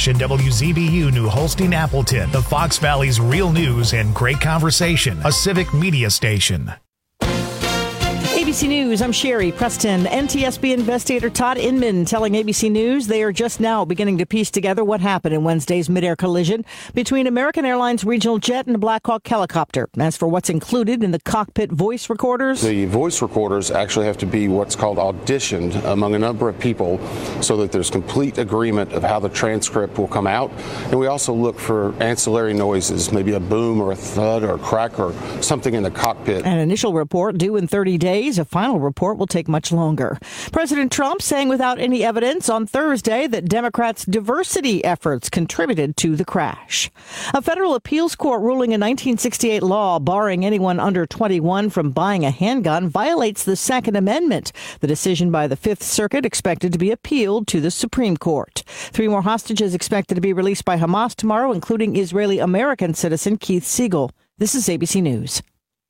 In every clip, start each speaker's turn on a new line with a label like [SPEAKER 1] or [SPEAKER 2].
[SPEAKER 1] Rush and WZBU New Holstein Appleton, the Fox Valley's real news and great conversation, a civic media station.
[SPEAKER 2] ABC News, I'm Sherry Preston. NTSB investigator Todd Inman telling ABC News they are just now beginning to piece together what happened in Wednesday's midair collision between American Airlines regional jet and a Black Hawk helicopter. As for what's included in the cockpit voice recorders,
[SPEAKER 3] the voice recorders actually have to be what's called auditioned among a number of people so that there's complete agreement of how the transcript will come out. And we also look for ancillary noises, maybe a boom or a thud or a crack or something in the cockpit.
[SPEAKER 2] An initial report due in 30 days. A final report will take much longer. President Trump saying without any evidence on Thursday that Democrats' diversity efforts contributed to the crash. A federal appeals court ruling a 1968 law barring anyone under 21 from buying a handgun violates the Second Amendment. The decision by the Fifth Circuit expected to be appealed to the Supreme Court. 3 more hostages expected to be released by Hamas tomorrow, including Israeli-American citizen Keith Siegel. This is ABC News.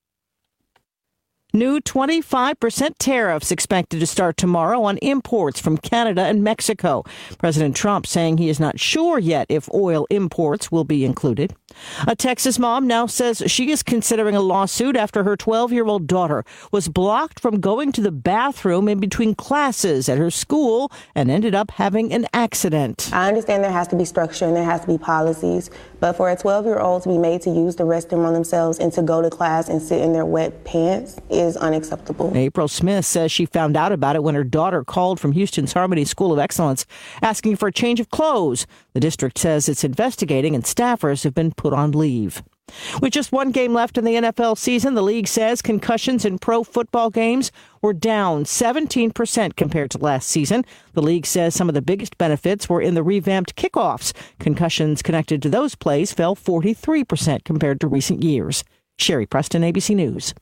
[SPEAKER 2] New 25% tariffs expected to start tomorrow on imports from Canada and Mexico. President Trump saying he is not sure yet if oil imports will be included. A Texas mom now says she is considering a lawsuit after her 12-year-old daughter was blocked from going to the bathroom in between classes at her school and ended up having an accident.
[SPEAKER 4] I understand there has to be structure and there has to be policies, but for a 12-year-old to be made to use the restroom on themselves and to go to class and sit in their wet pants is unacceptable.
[SPEAKER 2] April Smith says she found out about it when her daughter called from Houston's Harmony School of Excellence asking for a change of clothes. The district says it's investigating and staffers have been put on leave. With just one game left in the NFL season, the league says concussions in pro football games were down 17% compared to last season. The league says some of the biggest benefits were in the revamped kickoffs. Concussions connected to those plays fell 43% compared to recent years. Sherry Preston, ABC News.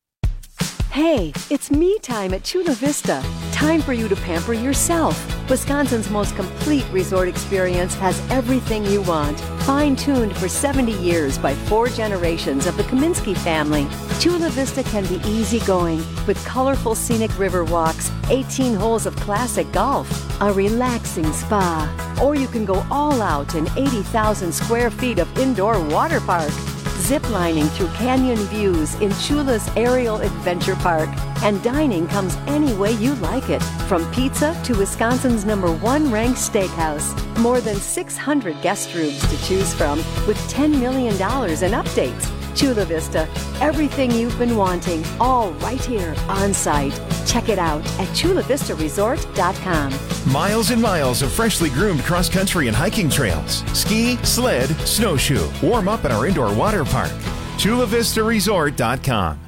[SPEAKER 5] Hey, it's me time at Chula Vista. Time for you to pamper yourself. Wisconsin's most complete resort experience has everything you want. Fine-tuned for 70 years by 4 generations of the Kaminsky family. Chula Vista can be easygoing with colorful scenic river walks, 18 holes of classic golf, a relaxing spa. Or you can go all out in 80,000 square feet of indoor water park. Ziplining through canyon views in Chula's Aerial Adventure Park. And dining comes any way you like it, from pizza to Wisconsin's #1 ranked steakhouse. More than 600 guest rooms to choose from with $10 million in updates. Chula Vista, everything you've been wanting, all right here on site. Check it out at chulavistaresort.com.
[SPEAKER 6] Miles and miles of freshly groomed cross-country and hiking trails. Ski, sled, snowshoe. Warm up at our indoor water park. chulavistaresort.com.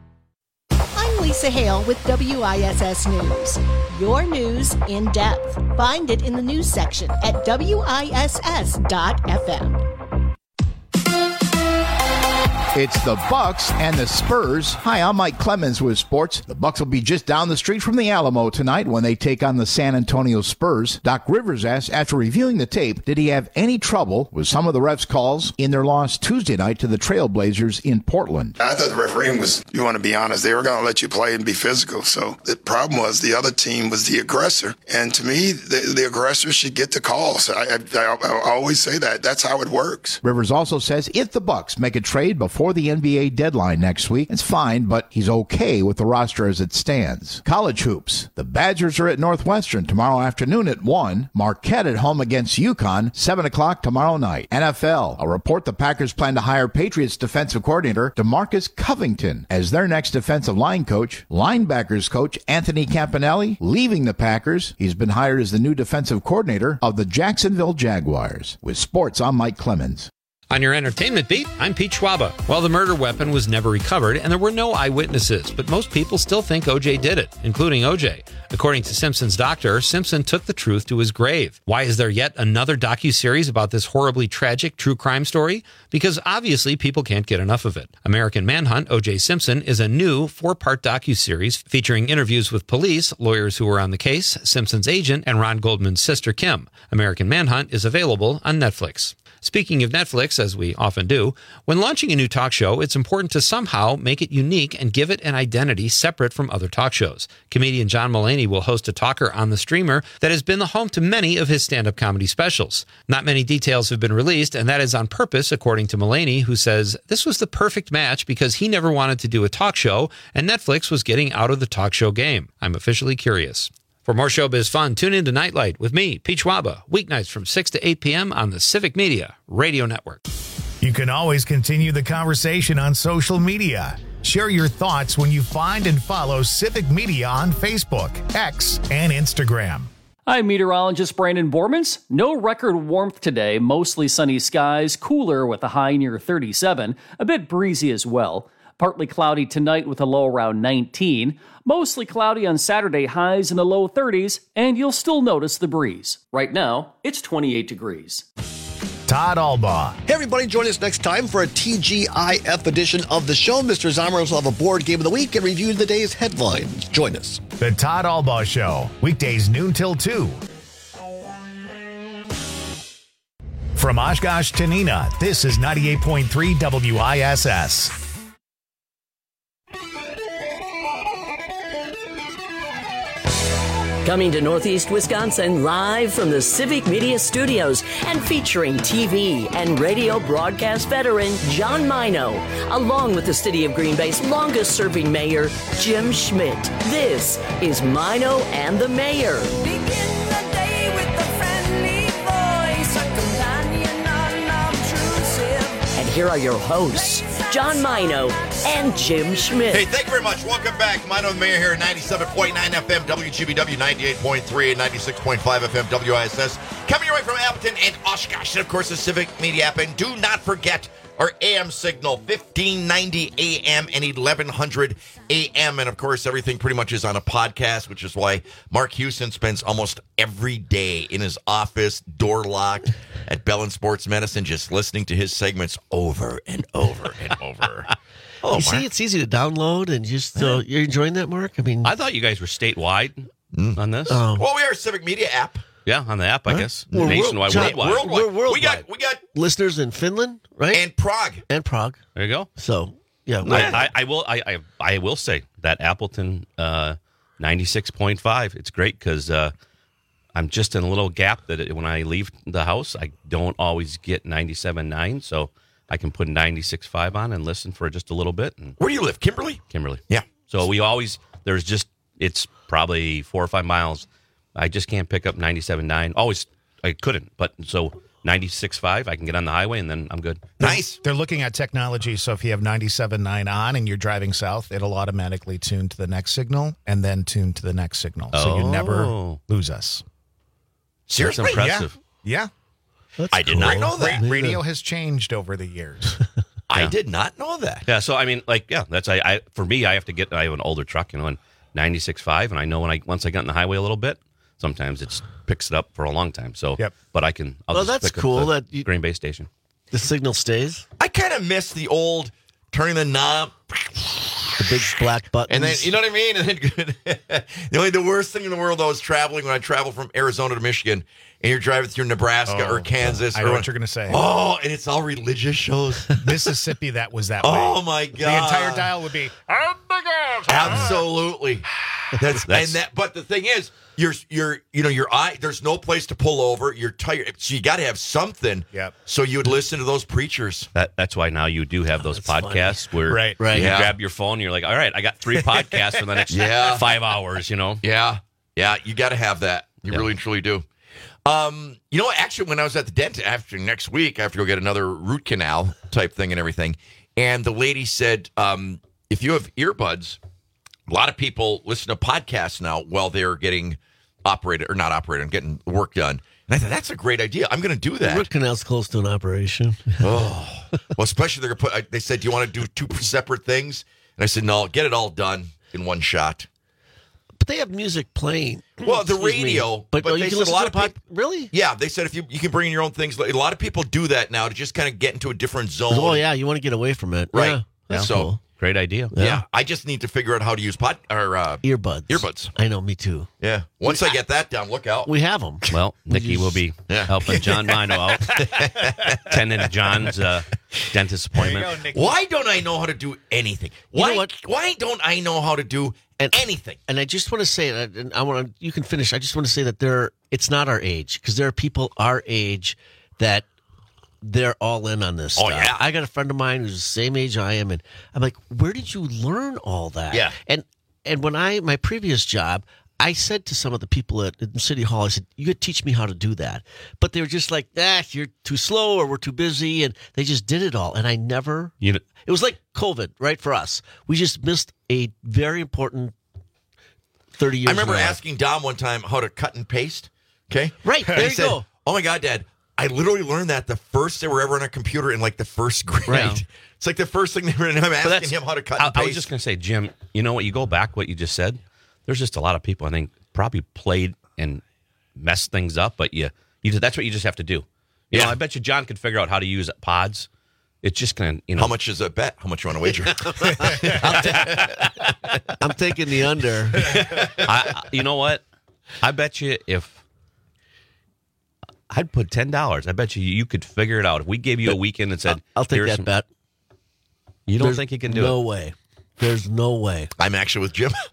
[SPEAKER 7] I'm Lisa Hale with WISS News. Your news in depth. Find it in the news section at WISS.FM.
[SPEAKER 8] It's the Bucks and the Spurs. Hi, I'm Mike Clemens with sports. The Bucks will be just down the street from the Alamo tonight when they take on the San Antonio Spurs. Doc Rivers asked, after reviewing the tape, did he have any trouble with some of the refs' calls in their loss Tuesday night to the Trailblazers in Portland?
[SPEAKER 9] I thought the refereeing was, you want to be honest, they were going to let you play and be physical. So the problem was the other team was the aggressor. And to me, the aggressor should get the calls. I always say that. That's how it works.
[SPEAKER 8] Rivers also says if the Bucks make a trade before the NBA deadline next week, it's fine, but he's okay with the roster as it stands. College hoops. The Badgers are at Northwestern tomorrow afternoon at 1. Marquette at home against UConn, 7 o'clock tomorrow night. NFL. A report the Packers plan to hire Patriots defensive coordinator DeMarcus Covington as their next defensive line coach. Linebackers coach Anthony Campanelli leaving the Packers. He's been hired as the new defensive coordinator of the Jacksonville Jaguars. With sports, I'm Mike Clemens.
[SPEAKER 10] On your entertainment beat, I'm Pete Schwaba. Well, the murder weapon was never recovered, and there were no eyewitnesses, but most people still think O.J. did it, including O.J. According to Simpson's doctor, Simpson took the truth to his grave. Why is there yet another docuseries about this horribly tragic true crime story? Because obviously people can't get enough of it. American Manhunt, O.J. Simpson, is a new 4-part docuseries featuring interviews with police, lawyers who were on the case, Simpson's agent, and Ron Goldman's sister, Kim. American Manhunt is available on Netflix. Speaking of Netflix, as we often do, when launching a new talk show, it's important to somehow make it unique and give it an identity separate from other talk shows. Comedian John Mulaney Mulaney will host a talker on the streamer that has been the home to many of his stand-up comedy specials. Not many details have been released, and that is on purpose, according to Mulaney, who says this was the perfect match because he never wanted to do a talk show, and Netflix was getting out of the talk show game. I'm officially curious. For more showbiz fun, tune in to Nightlight with me, Pete Schwaba, weeknights from 6 to 8 p.m. on the Civic Media Radio Network.
[SPEAKER 1] You can always continue the conversation on social media. Share your thoughts when you find and follow Civic Media on Facebook, X, and Instagram.
[SPEAKER 11] I'm meteorologist Brandon Bormans. No record warmth today, mostly sunny skies, cooler with a high near 37, a bit breezy as well. Partly cloudy tonight with a low around 19. Mostly cloudy on Saturday, highs in the low 30s, and you'll still notice the breeze. Right now, it's 28 degrees.
[SPEAKER 1] Todd Albaugh.
[SPEAKER 12] Hey, everybody, join us next time for a TGIF edition of the show. Mr. Zomers will have a board game of the week and review the day's headlines. Join us.
[SPEAKER 1] The Todd Albaugh Show, weekdays noon till 2. From Oshkosh to Neenah, this is 98.3 WISS.
[SPEAKER 13] Coming to Northeast Wisconsin live from the Civic Media Studios and featuring TV and radio broadcast veteran John Mino, along with the City of Green Bay's longest-serving mayor, Jim Schmidt. This is Mino and the Mayor.
[SPEAKER 14] Begin the day with a friendly voice, a companion unobtrusive.
[SPEAKER 13] And here are your hosts, John Mino and Jim Schmidt.
[SPEAKER 15] Hey, thank you very much. Welcome back. Mino and the Mayor here at 97.9 FM WGBW, 98.3 and 96.5 FM WISS. Coming your way from Appleton and Oshkosh, and of course the Civic Media app. And do not forget our AM signal, 1590 AM and 1100 AM. And of course, everything pretty much is on a podcast, which is why Mark Houston spends almost every day in his office, door locked, at Bell and Sports Medicine, just listening to his segments over and over and over.
[SPEAKER 12] Oh, you see, it's easy to download, and just you're enjoying that, Mark? I mean,
[SPEAKER 16] I thought you guys were statewide on this.
[SPEAKER 15] Well, we are a Civic Media app.
[SPEAKER 16] Yeah, on the app, I guess.
[SPEAKER 12] We're
[SPEAKER 16] Nationwide, worldwide.
[SPEAKER 12] We're worldwide.
[SPEAKER 15] We got
[SPEAKER 12] listeners in Finland, right?
[SPEAKER 15] And Prague.
[SPEAKER 16] There you go.
[SPEAKER 12] So, yeah.
[SPEAKER 16] I will say that Appleton 96.5, it's great because I'm just in a little gap that when I leave the house, I don't always get 97.9, so I can put 96.5 on and listen for just a little bit. And
[SPEAKER 15] where do you live, Kimberly?
[SPEAKER 16] Kimberly.
[SPEAKER 15] Yeah.
[SPEAKER 16] So it's probably 4 or 5 miles. I just can't pick up 97.9. Always, I couldn't, but so 96.5, I can get on the highway and then I'm good.
[SPEAKER 15] Nice.
[SPEAKER 17] They're looking at technology, so if you have 97.9 on and you're driving south, it'll automatically tune to the next signal and then tune to the next signal, so you never lose us.
[SPEAKER 15] Seriously?
[SPEAKER 16] That's impressive.
[SPEAKER 17] Yeah.
[SPEAKER 15] I did not know that.
[SPEAKER 17] Radio has changed over the years.
[SPEAKER 15] I did not know that.
[SPEAKER 16] Yeah, so I mean, that's for me. I have an older truck, and 96.5, and I know once I got in the highway a little bit, sometimes it picks it up for a long time. So, but I can.
[SPEAKER 12] Well, that's cool.
[SPEAKER 16] That Green Bay station.
[SPEAKER 12] The signal stays.
[SPEAKER 15] I kind of miss the old turning the knob,
[SPEAKER 12] the big black buttons,
[SPEAKER 15] and then you know what I mean. And then the worst thing in the world though is traveling. When I travel from Arizona to Michigan, and you're driving through Nebraska or Kansas,
[SPEAKER 17] I know what you're going to say.
[SPEAKER 15] Oh, and it's all religious shows.
[SPEAKER 17] Mississippi, that was that way.
[SPEAKER 15] Oh my God!
[SPEAKER 17] The entire dial would be.
[SPEAKER 15] Absolutely. But the thing is, your eye. There's no place to pull over. You're tired, so you got to have something.
[SPEAKER 17] Yep.
[SPEAKER 15] So you would listen to those preachers.
[SPEAKER 16] That's why now you do have those podcasts
[SPEAKER 12] funny.
[SPEAKER 16] where
[SPEAKER 17] right.
[SPEAKER 16] you grab your phone. And you're like, all right, I got 3 podcasts for the next 5 hours. You know.
[SPEAKER 15] Yeah. You got to have that. You really and truly do. Actually, when I was at the dentist next week, I have to go get another root canal type thing and everything. And the lady said, if you have earbuds, a lot of people listen to podcasts now while they're getting getting work done. And I thought, that's a great idea. I'm going to do that.
[SPEAKER 12] Root canal's close to an operation.
[SPEAKER 15] Well, especially they're going to they said, do you want to do 2 separate things? And I said, no, get it all done in one shot.
[SPEAKER 12] But they have music playing.
[SPEAKER 15] Well, the radio.
[SPEAKER 12] But
[SPEAKER 15] they
[SPEAKER 12] you can
[SPEAKER 15] said a lot of people.
[SPEAKER 12] Really?
[SPEAKER 15] Yeah, they said if you can bring in your own things. A lot of people do that now to just kind of get into a different zone.
[SPEAKER 12] Oh, yeah, you want to get away from it.
[SPEAKER 15] Right.
[SPEAKER 12] Yeah, that's
[SPEAKER 15] so,
[SPEAKER 12] cool.
[SPEAKER 16] Great idea.
[SPEAKER 15] Yeah, I just need to figure out how to use
[SPEAKER 12] earbuds.
[SPEAKER 15] Earbuds.
[SPEAKER 12] I know, me too.
[SPEAKER 15] Yeah. Once I get that down, look out.
[SPEAKER 12] We have them.
[SPEAKER 16] Well, Nikki will be helping John Mino out, tending to John's dentist appointment.
[SPEAKER 15] Why don't I know how to do anything?
[SPEAKER 12] You know what?
[SPEAKER 15] Why don't I know how to do anything?
[SPEAKER 12] And I just want to say, and I want to. You can finish. I just want to say that it's not our age, because there are people our age that they're all in on this.
[SPEAKER 15] Oh,
[SPEAKER 12] stuff.
[SPEAKER 15] yeah.
[SPEAKER 12] I got a friend of mine who's the same age I am, and I'm like, where did you learn all that?
[SPEAKER 15] Yeah.
[SPEAKER 12] And when my previous job, I said to some of the people at City Hall, I said, you could teach me how to do that. But they were just like, you're too slow, or we're too busy. And they just did it all. And I never, it was like COVID, right, for us. We just missed a very important 30 years.
[SPEAKER 15] I remember asking Dom one time how to cut and paste. Okay.
[SPEAKER 12] Right. There you go.
[SPEAKER 15] Oh my God, Dad. I literally learned that the first they were ever on a computer in like the first grade. Right. It's like the first thing they were, and I'm asking him how to cut and paste.
[SPEAKER 16] I was just going to say, Jim, you know what? You go back what you just said. There's just a lot of people I think probably played and messed things up, but that's what you just have to do. You know, I bet you John could figure out how to use pods. It's just going to,
[SPEAKER 15] How much is a bet? How much you want to wager?
[SPEAKER 12] I'm taking the under.
[SPEAKER 16] You know what? I bet you if I'd put $10, I bet you could figure it out. If we gave you a weekend and said,
[SPEAKER 12] I'll take that bet.
[SPEAKER 16] You don't think you can do it?
[SPEAKER 12] No way. There's no way.
[SPEAKER 15] I'm actually with Jim.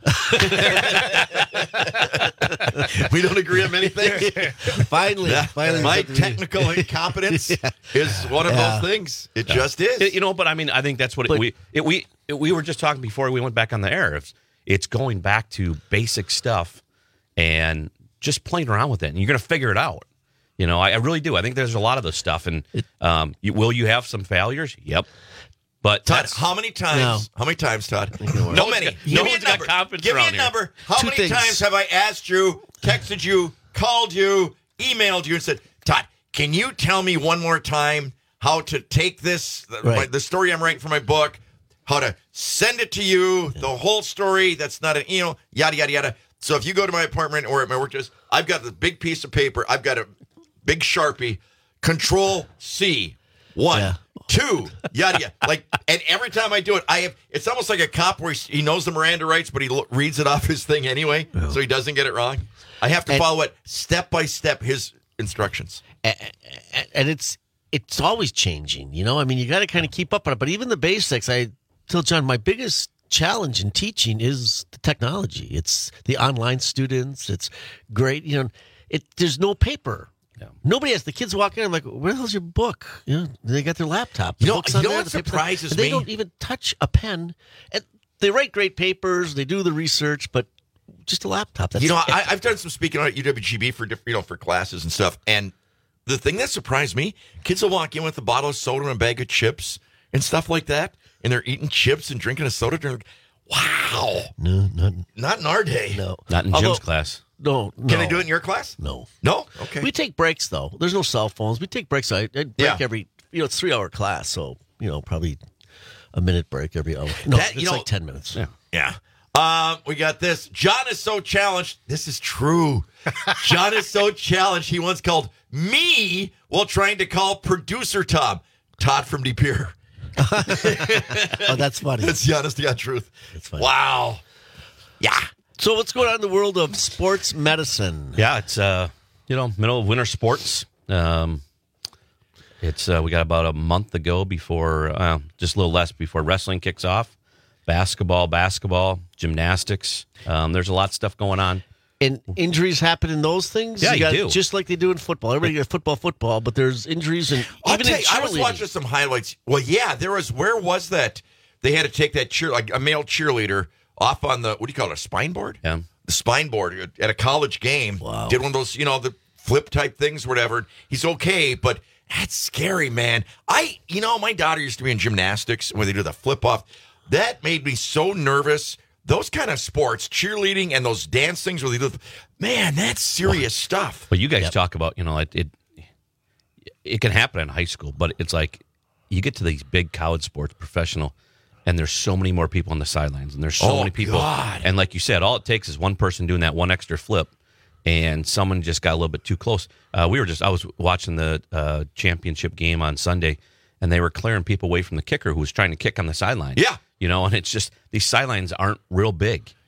[SPEAKER 15] We don't agree on many things.
[SPEAKER 12] Finally.
[SPEAKER 15] My technical incompetence is one of those things. It just is.
[SPEAKER 16] But I mean, I think that's what we were just talking before we went back on the air. It's going back to basic stuff and just playing around with it, and you're going to figure it out. You know, I really do. I think there's a lot of this stuff, and will you have some failures? Yep. But
[SPEAKER 15] Todd, how many times?
[SPEAKER 12] No.
[SPEAKER 15] How many times, Todd?
[SPEAKER 16] No
[SPEAKER 15] many.
[SPEAKER 16] Give
[SPEAKER 15] me a number. Give me a number. How many times have I asked you, texted you, called you, emailed you, and said, Todd, can you tell me one more time how to take this, the story I'm writing for my book, how to send it to you, the whole story? That's not yada, yada, yada. So if you go to my apartment or at my work desk, I've got the big piece of paper. I've got a big Sharpie, Control-C. 1, 2, yada yada. And every time I do it, it's almost like a cop where he knows the Miranda rights, but he reads it off his thing anyway, so he doesn't get it wrong. I have to follow it step by step, his instructions.
[SPEAKER 12] And it's always changing, you know. I mean, you got to kind of keep up on it. But even the basics, I tell John, my biggest challenge in teaching is the technology. It's the online students. It's great, you know. There's no paper. Yeah. Nobody has. The kids walk in. I'm like, where the hell's your book? You know, they got their laptop.
[SPEAKER 15] You know what surprises me?
[SPEAKER 12] They don't even touch a pen. And they write great papers. They do the research, but just a laptop. That's
[SPEAKER 15] I've done some speaking at UWGB for classes and stuff. And the thing that surprised me, kids will walk in with a bottle of soda and a bag of chips and stuff like that, and they're eating chips and drinking a soda. They're like, wow.
[SPEAKER 12] No,
[SPEAKER 15] not in our day.
[SPEAKER 12] No,
[SPEAKER 16] not in Jim's class.
[SPEAKER 12] No.
[SPEAKER 15] Can they do it in your class?
[SPEAKER 12] No.
[SPEAKER 15] No? Okay.
[SPEAKER 12] We take breaks, though. There's no cell phones. We take breaks. I break every, it's 3-hour class, so, probably a minute break every hour. No, it's like 10 minutes.
[SPEAKER 15] Yeah. We got this. John is so challenged. This is true. John is so challenged. He once called me while trying to call producer Todd from De Pere.
[SPEAKER 12] Oh, that's funny.
[SPEAKER 15] That's the honest to God truth.
[SPEAKER 12] That's funny.
[SPEAKER 15] Wow. Yeah.
[SPEAKER 12] So what's going on in the world of sports medicine?
[SPEAKER 16] Yeah, it's middle of winter sports. It's we got about a month ago before, just a little less before wrestling kicks off. Basketball, gymnastics. There's a lot of stuff going on.
[SPEAKER 12] And injuries happen in those things?
[SPEAKER 16] Yeah, you do.
[SPEAKER 12] Just like they do in football. Everybody gets football, but there's injuries in even in cheerleading.
[SPEAKER 15] I was watching some highlights. Well, yeah, where was that? They had to take that a male cheerleader off on the, what do you call it, a spine board?
[SPEAKER 16] Yeah.
[SPEAKER 15] The spine board at a college game.
[SPEAKER 12] Wow.
[SPEAKER 15] Did one of those, the flip type things or whatever. He's okay, but that's scary, man. My daughter used to be in gymnastics where they do the flip off. That made me so nervous. Those kind of sports, cheerleading and those dance things where they do, man, that's serious stuff.
[SPEAKER 16] But you guys talk about, it can happen in high school, but it's like you get to these big college sports, professional, and there's so many more people on the sidelines, and there's so many people.
[SPEAKER 15] God.
[SPEAKER 16] And like you said, all it takes is one person doing that one extra flip, and someone just got a little bit too close. I was watching the championship game on Sunday, and they were clearing people away from the kicker who was trying to kick on the sideline.
[SPEAKER 15] Yeah.
[SPEAKER 16] And it's just, these sidelines aren't real big.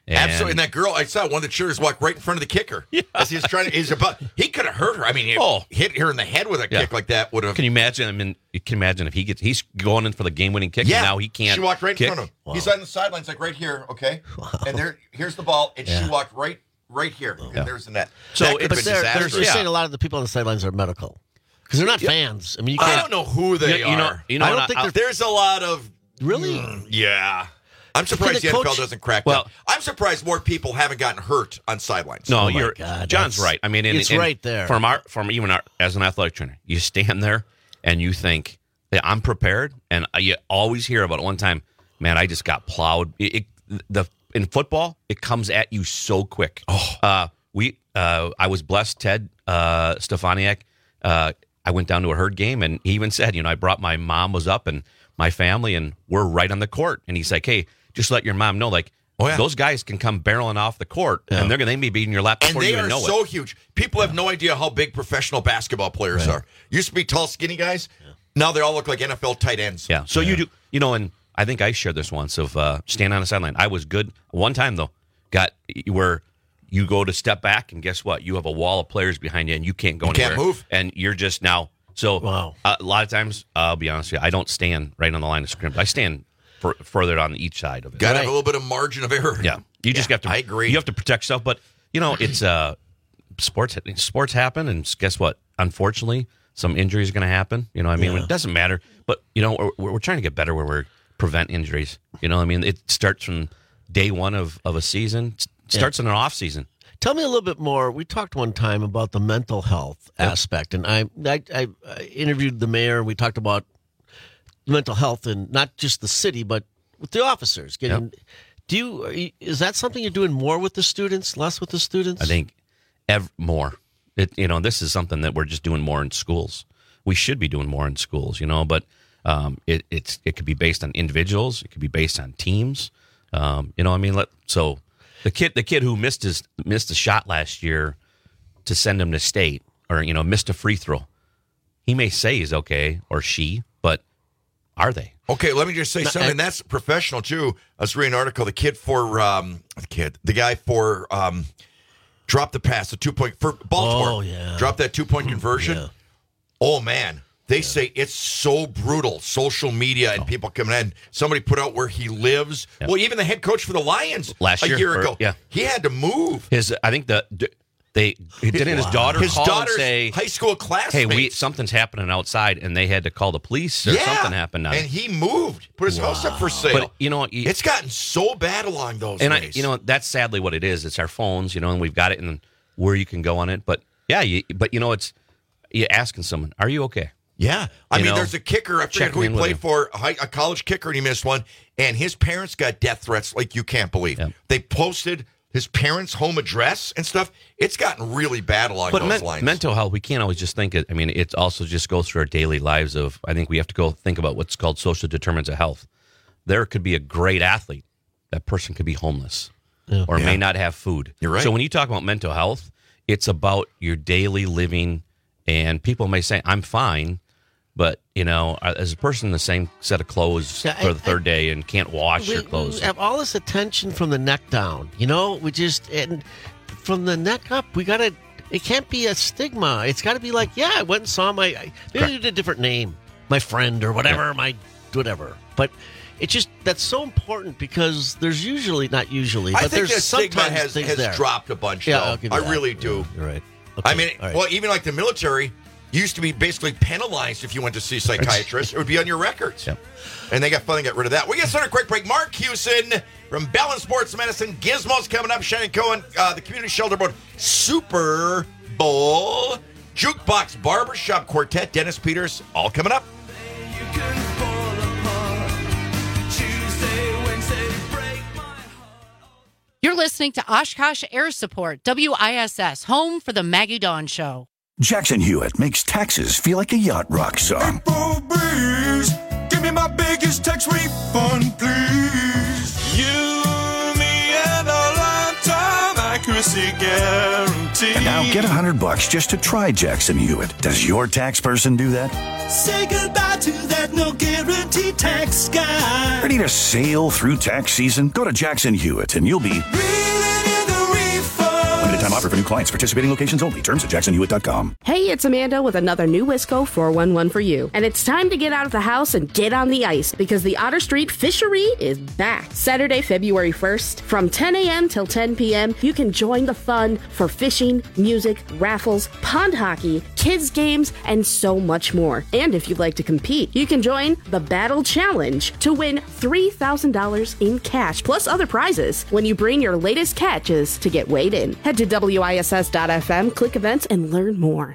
[SPEAKER 15] Absolutely. And that girl, I saw one of the cheerleaders walk right in front of the kicker. Yeah. As he was trying to, he could have hurt her. I mean, hit her in the head with a kick like that would have.
[SPEAKER 16] Can you imagine? I mean, you can imagine if he's going in for the game-winning kick, and now he can't.
[SPEAKER 15] She walked right
[SPEAKER 16] kick.
[SPEAKER 15] in front of him.
[SPEAKER 12] Wow.
[SPEAKER 15] He's on the sidelines, like right here, okay? Wow. And here's the ball, and she walked right here. And there's the net.
[SPEAKER 12] So they're saying a lot of the people on the sidelines are medical. Because they're not fans. I mean,
[SPEAKER 15] I don't know who they are.
[SPEAKER 16] You know,
[SPEAKER 15] I don't think there's a lot of.
[SPEAKER 12] Really?
[SPEAKER 15] Yeah. I'm surprised the NFL doesn't crack down. I'm surprised more people haven't gotten hurt on sidelines.
[SPEAKER 16] No, John's right. I mean,
[SPEAKER 12] it's right there.
[SPEAKER 16] From even as an athletic trainer, you stand there and you think, hey, I'm prepared, and you always hear about it. One time, man, I just got plowed. In football, it comes at you so quick. I was blessed, Ted Stefaniak. I went down to a Herd game, and he even said, I brought my mom was up and my family, and we're right on the court. And he's like, hey, just let your mom know, those guys can come barreling off the court, and they may be in your lap before you even know it.
[SPEAKER 15] And they are so huge. People have no idea how big professional basketball players are. Used to be tall, skinny guys. Now they all look like NFL tight ends.
[SPEAKER 16] Yeah. So you do, and I think I shared this once of standing on the sideline. I was good. One time, though, where you go to step back, and guess what? You have a wall of players behind you, and you can't go anywhere.
[SPEAKER 15] You can't move.
[SPEAKER 16] And you're just now. So a lot of times, I'll be honest with you, I don't stand right on the line of scrimmage. I stand further on each side of it.
[SPEAKER 15] Got to have a little bit of margin of error.
[SPEAKER 16] Yeah. You just have to.
[SPEAKER 15] I agree.
[SPEAKER 16] You have to protect yourself. But, it's sports happen, and guess what? Unfortunately, some injuries are going to happen. It doesn't matter. But, we're trying to get better where we prevent injuries. It starts from day one of a season. It starts in an off season.
[SPEAKER 12] Tell me a little bit more. We talked one time about the mental health aspect, and I interviewed the mayor. We talked about mental health and not just the city, but with the officers. Is that something you're doing more with the students, less with the students?
[SPEAKER 16] I think more. This is something that we're just doing more in schools. We should be doing more in schools, but it could be based on individuals. It could be based on teams. So the kid who missed a shot last year to send him to state, or missed a free throw, he may say he's okay, or she, but are they?
[SPEAKER 15] Okay, let me just say something. That's professional too. I was reading an article. The guy for dropped the pass, the 2-point for Baltimore. Dropped that 2-point conversion. Yeah. Oh man. They say it's so brutal. Social media and people coming in. Somebody put out where he lives. Yep. Well, even the head coach for the Lions
[SPEAKER 16] last
[SPEAKER 15] year ago, he had to move.
[SPEAKER 16] I think his daughter's say,
[SPEAKER 15] high school classmates.
[SPEAKER 16] Hey, something's happening outside, and they had to call the police, or something happened.
[SPEAKER 15] And he moved, put his house up for sale. But it's gotten so bad along those ways.
[SPEAKER 16] That's sadly what it is. It's our phones, and we've got it in where you can go on it. But it's you're asking someone, "Are you okay?"
[SPEAKER 15] Yeah. I mean, there's a kicker. I forget who he played for, a college kicker, and he missed one. And his parents got death threats like you can't believe. Yep. They posted his parents' home address and stuff. It's gotten really bad along those lines.
[SPEAKER 16] Mental health, we can't always just think it. I mean, it also just goes through our daily lives I think we have to go think about what's called social determinants of health. There could be a great athlete. That person could be homeless or may not have food.
[SPEAKER 15] You're right.
[SPEAKER 16] So when you talk about mental health, it's about your daily living. And people may say, I'm fine. But, as a person in the same set of clothes for the third day and can't wash your clothes.
[SPEAKER 12] We have all this attention from the neck down, and from the neck up, it can't be a stigma. It's got to be like, I went and saw maybe a different name, my friend or whatever, whatever. But that's so important because there's not usually, but there's
[SPEAKER 15] the stigma
[SPEAKER 12] sometimes
[SPEAKER 15] has dropped a bunch, though. I really do.
[SPEAKER 12] You're right.
[SPEAKER 15] Okay. I mean, even like the military used to be basically penalized if you went to see a psychiatrist. It would be on your records. Yep. And they finally got rid of that. We get started a quick break. Mark Hewson from Balance Sports Medicine. Gizmo's coming up. Shannon Cohen, the Community Shelter Board. Super Bowl. Jukebox Barbershop Quartet. Dennis Peters. All coming up.
[SPEAKER 18] You're listening to Oshkosh Air Support, WISS, home for the Maggie Dawn Show.
[SPEAKER 19] Jackson Hewitt makes taxes feel like a yacht rock song.
[SPEAKER 14] April breeze, give me my biggest tax refund, please. You, me, and a lifetime accuracy guarantee.
[SPEAKER 19] guarantee. And now get $100 just to try Jackson Hewitt. Does your tax person do that?
[SPEAKER 14] Say goodbye to that no guarantee tax guy.
[SPEAKER 19] Ready to sail through tax season? Go to Jackson Hewitt and you'll be
[SPEAKER 14] Reeling in the refund.
[SPEAKER 19] limited time offer for new clients. Participating locations only. Terms at jacksonhewitt.com.
[SPEAKER 20] Hey, it's Amanda with another new Wisco 411 for you. And it's time to get out of the house and get on the ice because the Otter Street Fishery is back. Saturday, February 1st, from 10 a.m. till 10 p.m., you can join the fun for fishing, music, raffles, pond hockey, kids games, and so much more. And if you'd like to compete, you can join the Battle Challenge to win $3,000 in cash plus other prizes when you bring your latest catches to get weighed in. Head to WISS.FM, click events, and learn more.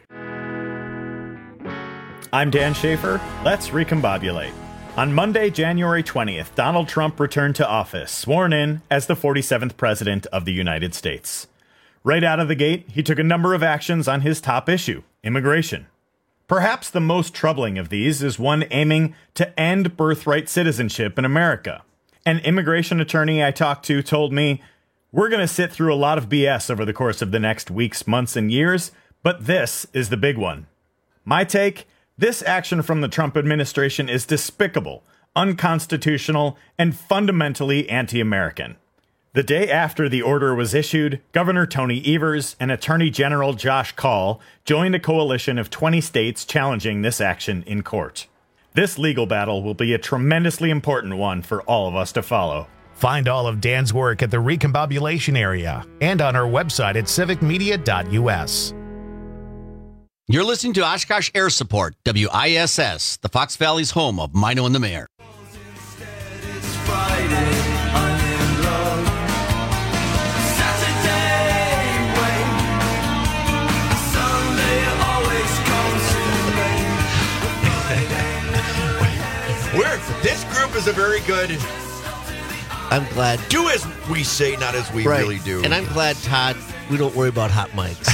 [SPEAKER 21] I'm Dan Schaefer. Let's recombobulate. On Monday, January 20th, Donald Trump returned to office, sworn in as the 47th President of the United States. Right out of the gate, he took a number of actions on his top issue, immigration. Perhaps the most troubling of these is one aiming to end birthright citizenship in America. An immigration attorney I talked to told me, "We're going to sit through a lot of BS over the course of the next weeks, months, and years, but this is the big one." My take? This action from the Trump administration is despicable, unconstitutional, and fundamentally anti-American. The day after the order was issued, Governor Tony Evers and Attorney General Josh Kaul joined a coalition of 20 states challenging this action in court. This legal battle will be a tremendously important one for all of us to follow.
[SPEAKER 1] Find all of Dan's work at the Recombobulation Area and on our website at civicmedia.us.
[SPEAKER 22] You're listening to Oshkosh Air Support, WISS, the Fox Valley's home of Mino and the Mayor.
[SPEAKER 15] This group is a very good.
[SPEAKER 12] I'm glad.
[SPEAKER 15] Do as we say, not as we really do.
[SPEAKER 12] And I'm glad, Todd, we don't worry about hot mics.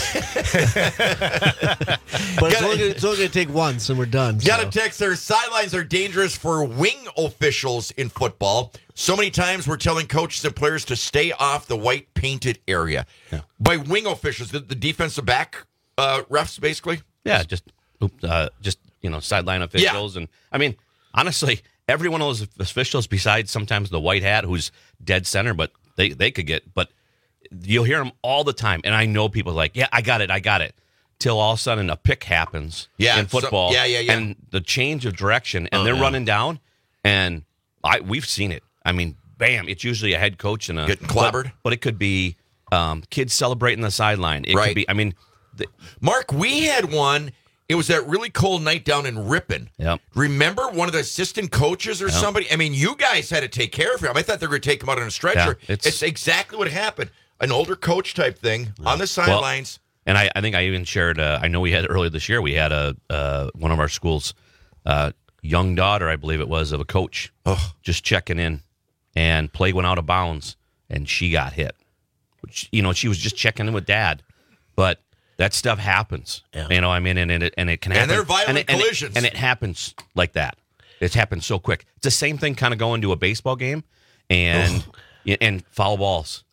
[SPEAKER 12] But it's only going to take once and we're done.
[SPEAKER 15] Got a text there. Sidelines are dangerous for wing officials in football. So many times we're telling coaches and players to stay off the white painted area. Yeah. By wing officials, the defensive back refs, basically?
[SPEAKER 16] Yeah, just sideline officials. Yeah. And I mean, honestly, every one of those officials, besides sometimes the white hat who's dead center, but they could get, but you'll hear them all the time. And I know people are like, yeah, I got it. Till all of a sudden a pick happens in football. And the change of direction, and they're running down, and we've seen it. I mean, bam, it's usually a head coach and
[SPEAKER 15] getting clobbered.
[SPEAKER 16] But it could be kids celebrating the sideline. It could be, I mean.
[SPEAKER 15] Mark, we had one. It was that really cold night down in Ripon.
[SPEAKER 16] Yep.
[SPEAKER 15] Remember one of the assistant coaches or somebody? I mean, you guys had to take care of him. I thought they were going to take him out on a stretcher. Yeah, it's exactly what happened. An older coach type thing on the sidelines.
[SPEAKER 16] And I think I even shared, I know we had earlier this year, we had one of our schools, young daughter, I believe it was, of a coach, just checking in, and play went out of bounds, and she got hit. She was just checking in with dad. But that stuff happens, I mean, and it can happen.
[SPEAKER 15] And they're violent collisions.
[SPEAKER 16] And it happens like that. It's happened so quick. It's the same thing kind of going to a baseball game and foul balls.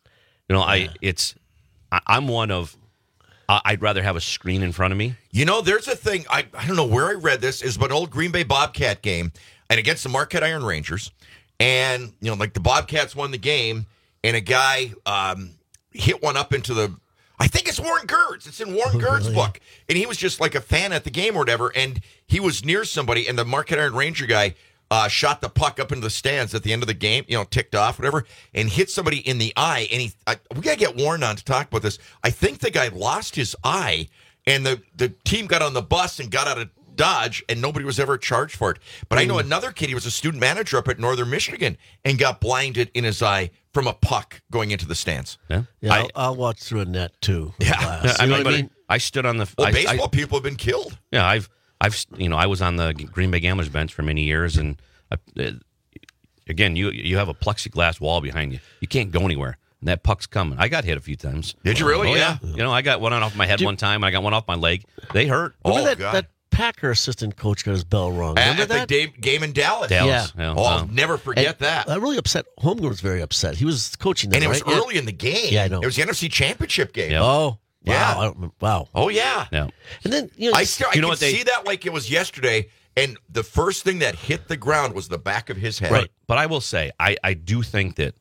[SPEAKER 16] I'm one of, I'd rather have a screen in front of me.
[SPEAKER 15] There's a thing, I don't know where I read this, is an old Green Bay Bobcat game, and against the Marquette Iron Rangers, and, the Bobcats won the game, and a guy hit one up into the, I think it's Warren Gertz. It's in Warren Gertz's book. And he was just like a fan at the game or whatever, and he was near somebody, and the Marquette Iron Ranger guy shot the puck up into the stands at the end of the game, ticked off, whatever, and hit somebody in the eye. And we got to get Warren on to talk about this. I think the guy lost his eye, and the team got on the bus and got out of Dodge, and nobody was ever charged for it. But I know another kid, he was a student manager up at Northern Michigan, and got blinded in his eye from a puck going into the stands.
[SPEAKER 12] Yeah, I'll watch through a net, too.
[SPEAKER 15] Yeah.
[SPEAKER 16] I mean, I stood on the...
[SPEAKER 15] baseball people have been killed.
[SPEAKER 16] Yeah, I was on the Green Bay Gamblers bench for many years, and again, you have a plexiglass wall behind you. You can't go anywhere, and that puck's coming. I got hit a few times.
[SPEAKER 15] Did you really? Yeah.
[SPEAKER 16] I got one off my head one time, and I got one off my leg. They hurt.
[SPEAKER 12] That Packer assistant coach got his bell wrong. Remember
[SPEAKER 15] at the game in Dallas.
[SPEAKER 12] Yeah.
[SPEAKER 15] I'll never forget that.
[SPEAKER 12] That really upset. Holmgren was very upset. He was coaching them,
[SPEAKER 15] and it was early in the game.
[SPEAKER 12] Yeah, I know.
[SPEAKER 15] It was the NFC Championship game.
[SPEAKER 16] Yep.
[SPEAKER 12] Oh.
[SPEAKER 15] Yeah.
[SPEAKER 12] Wow.
[SPEAKER 15] Oh, yeah.
[SPEAKER 16] Yeah.
[SPEAKER 12] And then,
[SPEAKER 15] I can see that like it was yesterday, and the first thing that hit the ground was the back of his head.
[SPEAKER 16] Right. But I will say, I do think that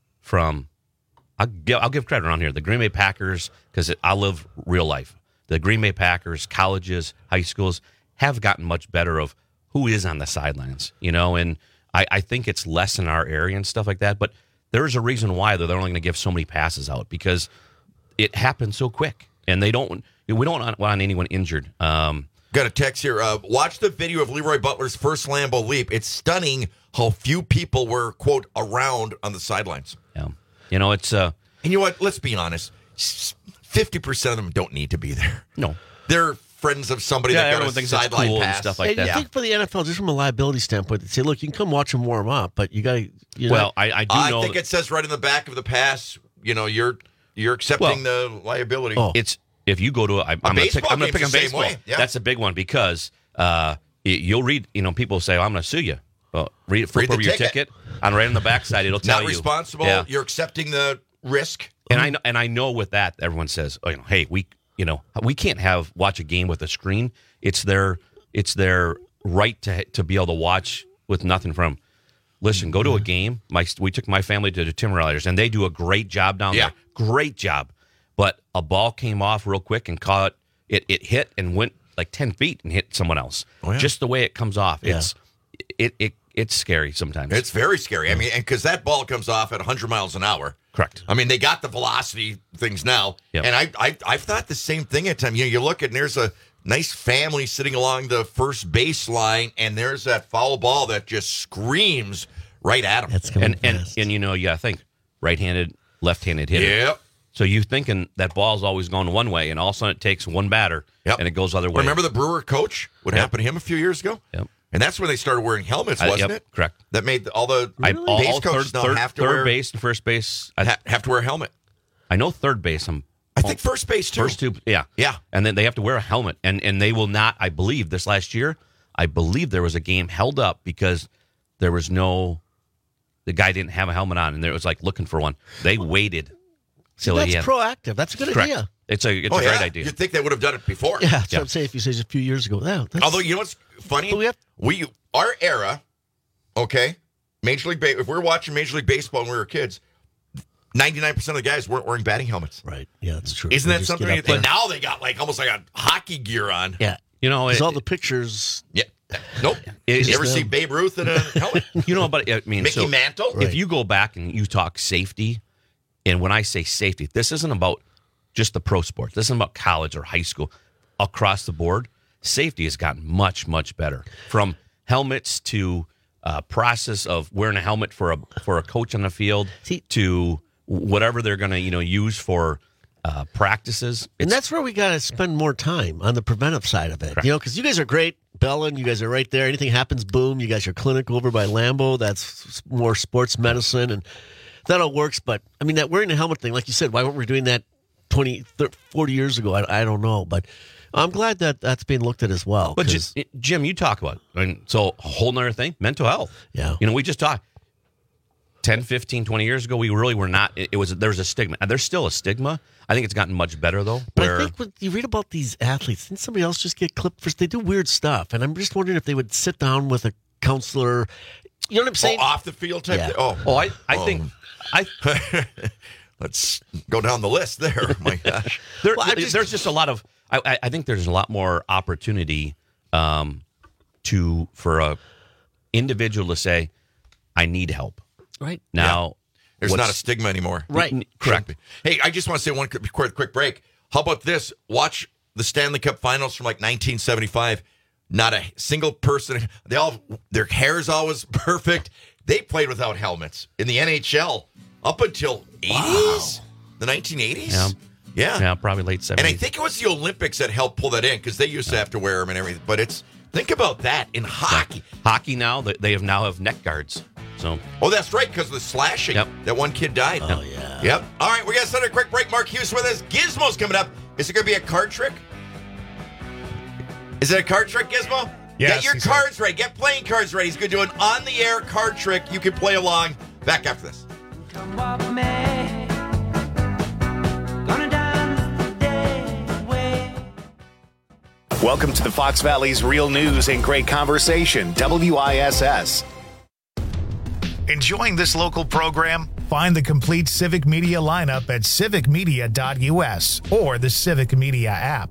[SPEAKER 16] I'll give credit around here. The Green Bay Packers, because I live real life, the Green Bay Packers, colleges, high schools have gotten much better of who is on the sidelines, and I think it's less in our area and stuff like that. But there's a reason why they're only going to give so many passes out, because it happens so quick, and we don't want anyone injured.
[SPEAKER 15] Got a text here. Watch the video of Leroy Butler's first Lambeau leap. It's stunning how few people were, quote, around on the sidelines.
[SPEAKER 16] Yeah. It's...
[SPEAKER 15] and you know what? Let's be honest. 50% of them don't need to be there.
[SPEAKER 16] No.
[SPEAKER 15] They're friends of somebody that got a sideline
[SPEAKER 16] cool
[SPEAKER 15] pass.
[SPEAKER 16] and stuff like that.
[SPEAKER 12] I think for the NFL, just from a liability standpoint, they say, look, you can come watch them warm up, but you got to...
[SPEAKER 16] Well, I do know...
[SPEAKER 15] I think it says right in the back of the pass, you're accepting the liability.
[SPEAKER 16] It's... If you go to I'm going to pick on baseball.
[SPEAKER 15] Yeah.
[SPEAKER 16] That's a big one, because you'll read, people say, I'm going to sue you. Well, flip over your ticket. On right on the backside, it'll tell you.
[SPEAKER 15] Not responsible.
[SPEAKER 16] Yeah.
[SPEAKER 15] You're accepting the risk.
[SPEAKER 16] And I know with that, everyone says, hey, we can't watch a game with a screen. It's their right to be able to watch with nothing from. Listen, go to a game. We took my family to the Timber Riders, and they do a great job down there. Great job. But a ball came off real quick and caught it. It hit and went like 10 feet and hit someone else.
[SPEAKER 15] Oh, yeah.
[SPEAKER 16] Just the way it comes off.
[SPEAKER 15] Yeah.
[SPEAKER 16] It's scary sometimes.
[SPEAKER 15] It's very scary. I mean, and because that ball comes off at 100 miles an hour.
[SPEAKER 16] Correct.
[SPEAKER 15] I mean, they got the velocity things now.
[SPEAKER 16] Yep.
[SPEAKER 15] And I've thought the same thing at times. You look and there's a nice family sitting along the first baseline, and there's that foul ball that just screams right at them.
[SPEAKER 12] That's
[SPEAKER 16] and you got to think right-handed, left-handed hitter.
[SPEAKER 15] Yep.
[SPEAKER 16] So you're thinking that ball's always going one way, and all of a sudden it takes one batter, and it goes the other way.
[SPEAKER 15] Remember the Brewer coach? What happened to him a few years ago?
[SPEAKER 16] Yep.
[SPEAKER 15] And that's when they started wearing helmets, wasn't it?
[SPEAKER 16] Correct.
[SPEAKER 15] That made all the base coaches now have to wear...
[SPEAKER 16] Third base and first base.
[SPEAKER 15] Have to wear a helmet.
[SPEAKER 16] I know third base.
[SPEAKER 15] I think first base, too.
[SPEAKER 16] First two, yeah.
[SPEAKER 15] Yeah.
[SPEAKER 16] And then they have to wear a helmet. And they will not, I believe, this last year, there was a game held up because there was the guy didn't have a helmet on, and it was like looking for one. They waited.
[SPEAKER 12] See, that's proactive. That's a good idea.
[SPEAKER 16] It's a great idea.
[SPEAKER 15] You'd think they would have done it before.
[SPEAKER 12] Yeah, that's what I'm saying. If you say just a few years ago.
[SPEAKER 15] Although, you know what's funny? Our era, okay, Major League if we're watching Major League Baseball when we were kids, 99% of the guys weren't wearing batting helmets.
[SPEAKER 12] Right. Yeah, that's true.
[SPEAKER 15] Isn't that something? But now they got almost like a hockey gear on.
[SPEAKER 12] Yeah.
[SPEAKER 16] It's
[SPEAKER 12] all the pictures.
[SPEAKER 15] Yeah. Nope. You ever see Babe Ruth in a helmet?
[SPEAKER 16] But I mean,
[SPEAKER 15] Mickey Mantle?
[SPEAKER 16] If you go back and you talk safety, and when I say safety, this isn't about just the pro sports. This isn't about college or high school. Across the board, safety has gotten much, much better. From helmets to process of wearing a helmet for a coach on the field to whatever they're going to use for practices.
[SPEAKER 12] And that's where we got to spend more time on the preventive side of it. Correct. Because you guys are great. Bellin, you guys are right there. Anything happens, boom. You guys are clinic over by Lambeau. That's more sports medicine, and that all works. But, I mean, that wearing a helmet thing, like you said, why weren't we doing that 20, 30, 40 years ago? I don't know. But I'm glad that that's being looked at as well.
[SPEAKER 16] But, Jim, you talk about it. So a whole nother thing, mental health.
[SPEAKER 12] Yeah.
[SPEAKER 16] We just talked 10, 15, 20 years ago, we really were not. There was a stigma. And there's still a stigma. I think it's gotten much better, though.
[SPEAKER 12] But I think when you read about these athletes, didn't somebody else just get clipped for? They do weird stuff, and I'm just wondering if they would sit down with a counselor. You know what I'm saying?
[SPEAKER 15] Off the field type thing?
[SPEAKER 16] I think.
[SPEAKER 15] Let's go down the list there. My gosh.
[SPEAKER 16] There's just a lot of. I think there's a lot more opportunity for a individual to say, "I need help."
[SPEAKER 12] Right
[SPEAKER 16] now.
[SPEAKER 15] There's not a stigma anymore.
[SPEAKER 12] Right.
[SPEAKER 15] Correct. Hey, I just want to say one quick break. How about this? Watch the Stanley Cup Finals from 1975. Not a single person. Their hair's always perfect. They played without helmets in the NHL up until 80s? The 1980s?
[SPEAKER 16] Yeah, probably late 70s.
[SPEAKER 15] And I think it was the Olympics that helped pull that in because they used to have to wear them and everything. But think about that in hockey.
[SPEAKER 16] Hockey now, they have neck guards. So.
[SPEAKER 15] Oh, that's right, because of the slashing.
[SPEAKER 16] Yep.
[SPEAKER 15] That one kid died.
[SPEAKER 12] Oh, yeah.
[SPEAKER 15] Yep. All right, we got to send a quick break. Mark Hughes with us. Gizmo's coming up. Is it going to be a card trick? Is it a card trick, Gizmo?
[SPEAKER 17] Yes,
[SPEAKER 15] Get your cards ready. Get playing cards ready. He's going to do an on-the-air card trick. You can play along. Back after this.
[SPEAKER 14] Come walk with me. Gonna dance today.
[SPEAKER 1] Welcome to the Fox Valley's Real News and Great Conversation, WISS. Enjoying this local program? Find the complete Civic Media lineup at civicmedia.us or the Civic Media app.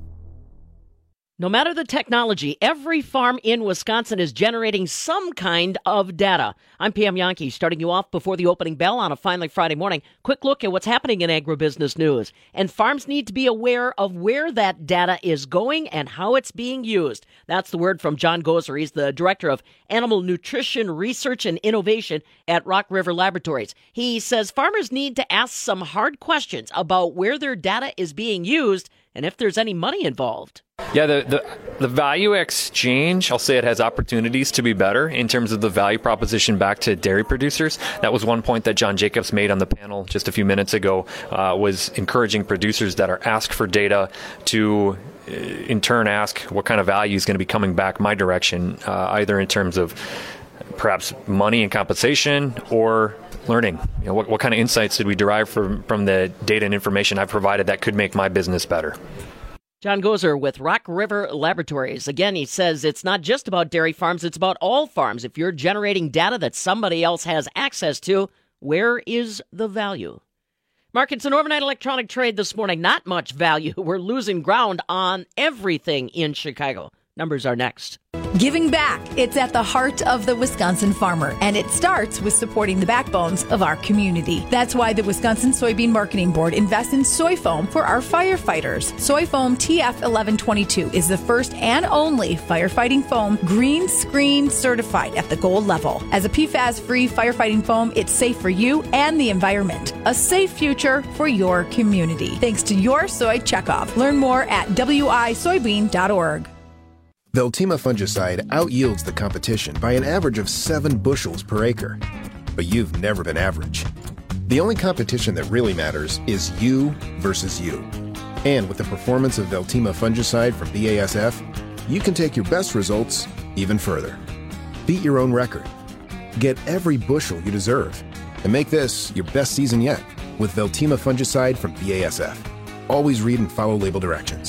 [SPEAKER 3] No matter the technology, every farm in Wisconsin is generating some kind of data. I'm Pam Yankee, starting you off before the opening bell on a finally Friday morning. Quick look at what's happening in agribusiness news. And farms need to be aware of where that data is going and how it's being used. That's the word from John Gozer. He's the Director of Animal Nutrition Research and Innovation at Rock River Laboratories. He says farmers need to ask some hard questions about where their data is being used and if there's any money involved.
[SPEAKER 4] Yeah, the value exchange, I'll say it has opportunities to be better in terms of the value proposition back to dairy producers. That was one point that John Jacobs made on the panel just a few minutes ago, was encouraging producers that are asked for data to in turn ask what kind of value is going to be coming back my direction, either in terms of perhaps money and compensation or learning. You know, what kind of insights did we derive from the data and information I've provided that could make my business better?
[SPEAKER 3] John Gozer with Rock River Laboratories. Again, he says it's not just about dairy farms, it's about all farms. If you're generating data that somebody else has access to, where is the value? Markets and overnight electronic trade this morning, not much value. We're losing ground on everything in Chicago. Numbers are next.
[SPEAKER 23] Giving back. It's at the heart of the Wisconsin farmer, and it starts with supporting the backbones of our community. That's why the Wisconsin Soybean Marketing Board invests in soy foam for our firefighters. Soy foam TF 1122 is the first and only firefighting foam green screen certified at the gold level. As a PFAS-free firefighting foam, it's safe for you and the environment. A safe future for your community. Thanks to your soy checkoff. Learn more at wisoybean.org.
[SPEAKER 24] Veltima fungicide outyields the competition by an average of 7 bushels per acre. But you've never been average. The only competition that really matters is you versus you. And with the performance of Veltima fungicide from BASF, you can take your best results even further. Beat your own record. Get every bushel you deserve. And make this your best season yet with Veltima fungicide from BASF. Always read and follow label directions.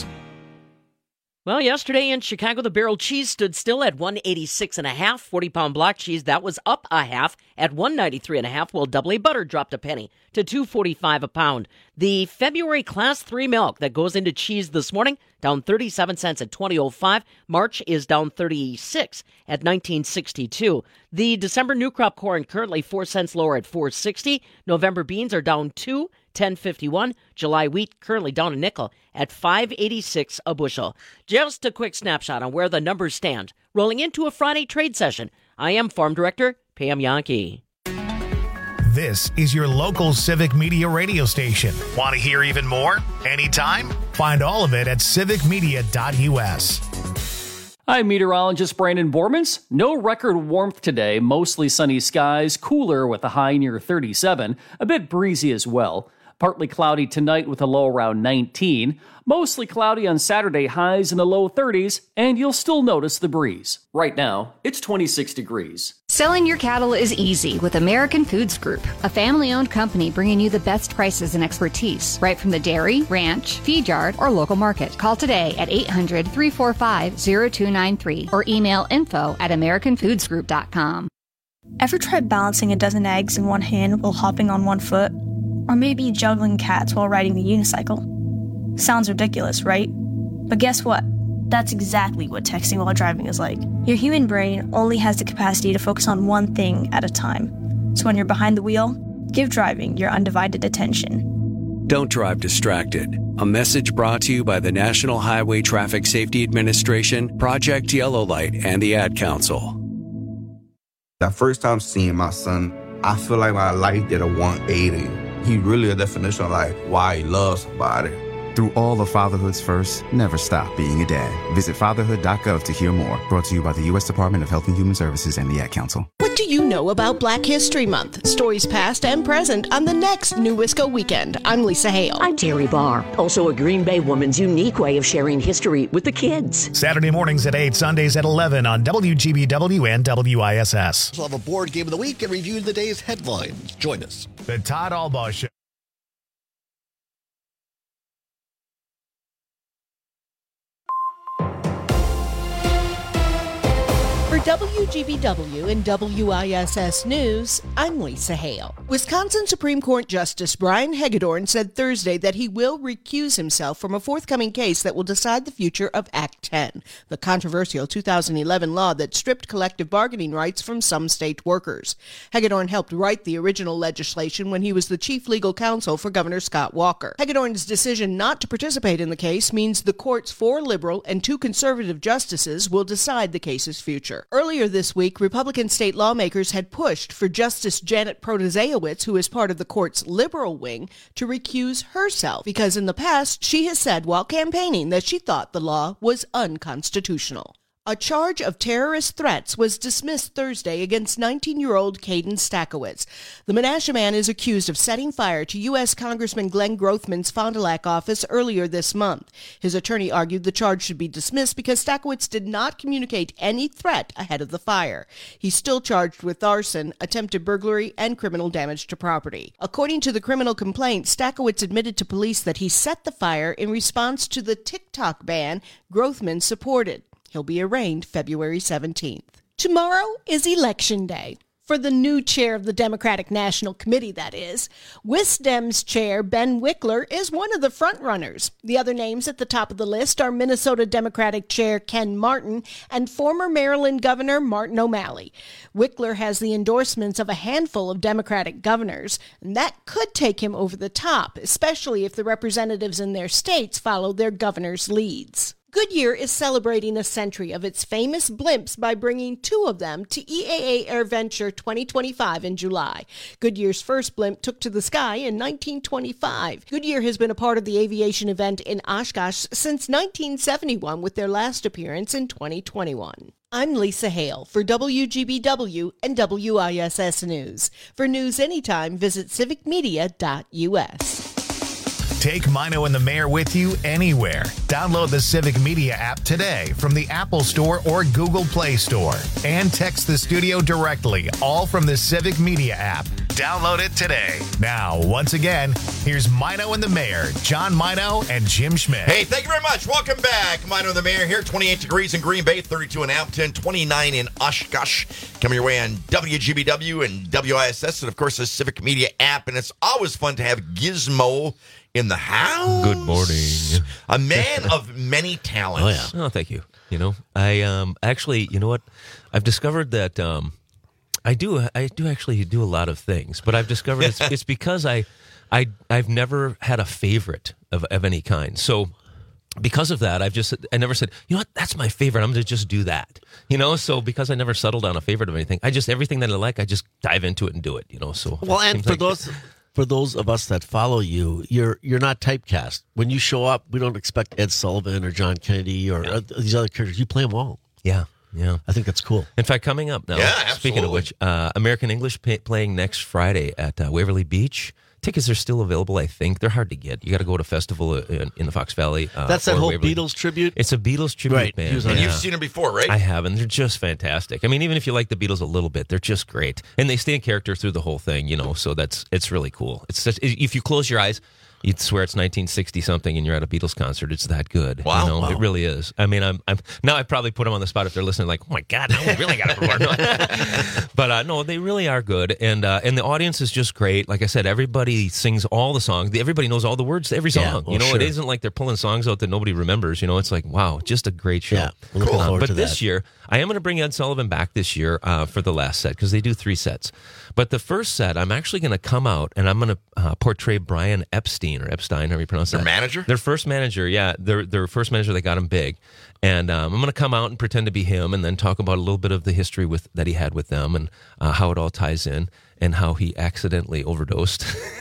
[SPEAKER 3] Well, yesterday in Chicago, the barrel cheese stood still at $186.5. 40-pound block cheese, that was up a half at $193.5, while double A butter dropped a penny to $2.45 a pound. The February Class 3 milk that goes into cheese this morning, down 37 cents at $20.05. March is down 36 at $19.62. The December new crop corn currently 4 cents lower at $4.60. November beans are down 2, $10.51. July wheat currently down a nickel at $5.86 a bushel. Just a quick snapshot on where the numbers stand. Rolling into a Friday trade session. I am Farm Director Pam Yankee.
[SPEAKER 1] This is your local Civic Media radio station. Want to hear even more? Anytime? Find all of it at civicmedia.us.
[SPEAKER 11] I'm meteorologist Brandon Bormans. No record warmth today, mostly sunny skies, cooler with a high near 37, a bit breezy as well. Partly cloudy tonight with a low around 19. Mostly cloudy on Saturday, highs in the low 30s, and you'll still notice the breeze. Right now, it's 26 degrees.
[SPEAKER 25] Selling your cattle is easy with American Foods Group, a family-owned company bringing you the best prices and expertise, right from the dairy, ranch, feed yard, or local market. Call today at 800-345-0293 or email info@americanfoodsgroup.com.
[SPEAKER 26] Ever tried balancing a dozen eggs in one hand while hopping on one foot? Or maybe juggling cats while riding the unicycle? Sounds ridiculous, right? But guess what? That's exactly what texting while driving is like. Your human brain only has the capacity to focus on one thing at a time. So when you're behind the wheel, give driving your undivided attention.
[SPEAKER 27] Don't drive distracted. A message brought to you by the National Highway Traffic Safety Administration, Project Yellow Light, and the Ad Council.
[SPEAKER 28] That first time seeing my son, I feel like my life did a 180. He really a definition of like why he loves somebody.
[SPEAKER 29] Through all of fatherhood's first, never stop being a dad. Visit fatherhood.gov to hear more. Brought to you by the U.S. Department of Health and Human Services and the Ad Council.
[SPEAKER 7] What do you know about Black History Month? Stories past and present on the next New Wisco Weekend. I'm Lisa Hale.
[SPEAKER 13] I'm Terry Barr. Also a Green Bay woman's unique way of sharing history with the kids.
[SPEAKER 1] Saturday mornings at 8, Sundays at 11 on WGBW and WISS.
[SPEAKER 30] We'll have a board game of the week and review the day's headlines. Join us.
[SPEAKER 1] The Todd Albaugh Show.
[SPEAKER 7] For WGBW and WISS News, I'm Lisa Hale. Wisconsin Supreme Court Justice Brian Hagedorn said Thursday that he will recuse himself from a forthcoming case that will decide the future of Act 10, the controversial 2011 law that stripped collective bargaining rights from some state workers. Hagedorn helped write the original legislation when he was the chief legal counsel for Governor Scott Walker. Hagedorn's decision not to participate in the case means the court's 4 liberal and 2 conservative justices will decide the case's future. Earlier this week, Republican state lawmakers had pushed for Justice Janet Protasiewicz, who is part of the court's liberal wing, to recuse herself because in the past she has said while campaigning that she thought the law was unconstitutional. A charge of terrorist threats was dismissed Thursday against 19-year-old Caden Stachowicz. The Menasha man is accused of setting fire to U.S. Congressman Glenn Grothman's Fond du Lac office earlier this month. His attorney argued the charge should be dismissed because Stachowicz did not communicate any threat ahead of the fire. He's still charged with arson, attempted burglary, and criminal damage to property. According to the criminal complaint, Stachowicz admitted to police that he set the fire in response to the TikTok ban Grothman supported. He'll be arraigned February 17th. Tomorrow is Election Day. For the new chair of the Democratic National Committee, that is. WisDem's chair, Ben Wickler, is one of the frontrunners. The other names at the top of the list are Minnesota Democratic Chair Ken Martin and former Maryland Governor Martin O'Malley. Wickler has the endorsements of a handful of Democratic governors, and that could take him over the top, especially if the representatives in their states follow their governors' leads. Goodyear is celebrating a century of its famous blimps by bringing 2 of them to EAA AirVenture 2025 in July. Goodyear's first blimp took to the sky in 1925. Goodyear has been a part of the aviation event in Oshkosh since 1971, with their last appearance in 2021. I'm Lisa Hale for WGBW and WISS News. For news anytime, visit civicmedia.us.
[SPEAKER 1] Take Mino and the Mayor with you anywhere. Download the Civic Media app today from the Apple Store or Google Play Store. And text the studio directly, all from the Civic Media app. Download it today. Now, once again, here's Mino and the Mayor, John Mino and Jim Schmidt.
[SPEAKER 15] Hey, thank you very much. Welcome back. Mino and the Mayor here. 28 degrees in Green Bay, 32 in Appleton, 29 in Oshkosh. Coming your way on WGBW and WISS, and of course the Civic Media app. And it's always fun to have Gizmo in the house.
[SPEAKER 2] Good morning.
[SPEAKER 15] A man of many talents.
[SPEAKER 2] Oh, thank you. You know, I actually, you know what? I've discovered that I do actually do a lot of things, but I've discovered it's because I've never had a favorite of any kind. So because of that, I never said, you know what, that's my favorite, I'm going to just do that. You know, so because I never settled on a favorite of anything, everything that I like, I just dive into it and do it, you know. So
[SPEAKER 12] well, and for those of us that follow you, you're not typecast. When you show up, we don't expect Ed Sullivan or John Kennedy or these other characters. You play them all.
[SPEAKER 2] Yeah. Yeah.
[SPEAKER 12] I think that's cool.
[SPEAKER 2] In fact, coming up now, speaking of which, American English playing next Friday at Waverly Beach. Tickets are still available, I think. They're hard to get. You got to go to a festival in the Fox Valley.
[SPEAKER 12] That's that whole
[SPEAKER 2] Waverly.
[SPEAKER 12] Beatles tribute?
[SPEAKER 2] It's a Beatles tribute band.
[SPEAKER 15] And you've seen them before, right?
[SPEAKER 2] I have, and they're just fantastic. I mean, even if you like the Beatles a little bit, they're just great. And they stay in character through the whole thing, you know, so it's really cool. It's just, if you close your eyes, you'd swear it's 1960-something and you're at a Beatles concert. It's that good.
[SPEAKER 15] Wow.
[SPEAKER 2] You know, it really is. I mean, I'm now I probably put them on the spot if they're listening like, oh, my God, now we really got to record. But, no, they really are good. And the audience is just great. Like I said, everybody sings all the songs. Everybody knows all the words to every song.
[SPEAKER 12] Yeah, well,
[SPEAKER 2] you know,
[SPEAKER 12] sure.
[SPEAKER 2] It isn't like they're pulling songs out that nobody remembers. You know, it's like, wow, just a great show.
[SPEAKER 12] Yeah, we're looking forward
[SPEAKER 2] But
[SPEAKER 12] to
[SPEAKER 2] this
[SPEAKER 12] that.
[SPEAKER 2] year, I am going to bring Ed Sullivan back this year for the last set because they do 3 sets. But the first set, I'm actually going to come out and I'm going to portray Brian Epstein, or Epstein, however you pronounce that.
[SPEAKER 15] Their manager?
[SPEAKER 2] Their first manager, yeah. Their first manager that got him big. And I'm going to come out and pretend to be him and then talk about a little bit of the history that he had with them and how it all ties in and how he accidentally overdosed.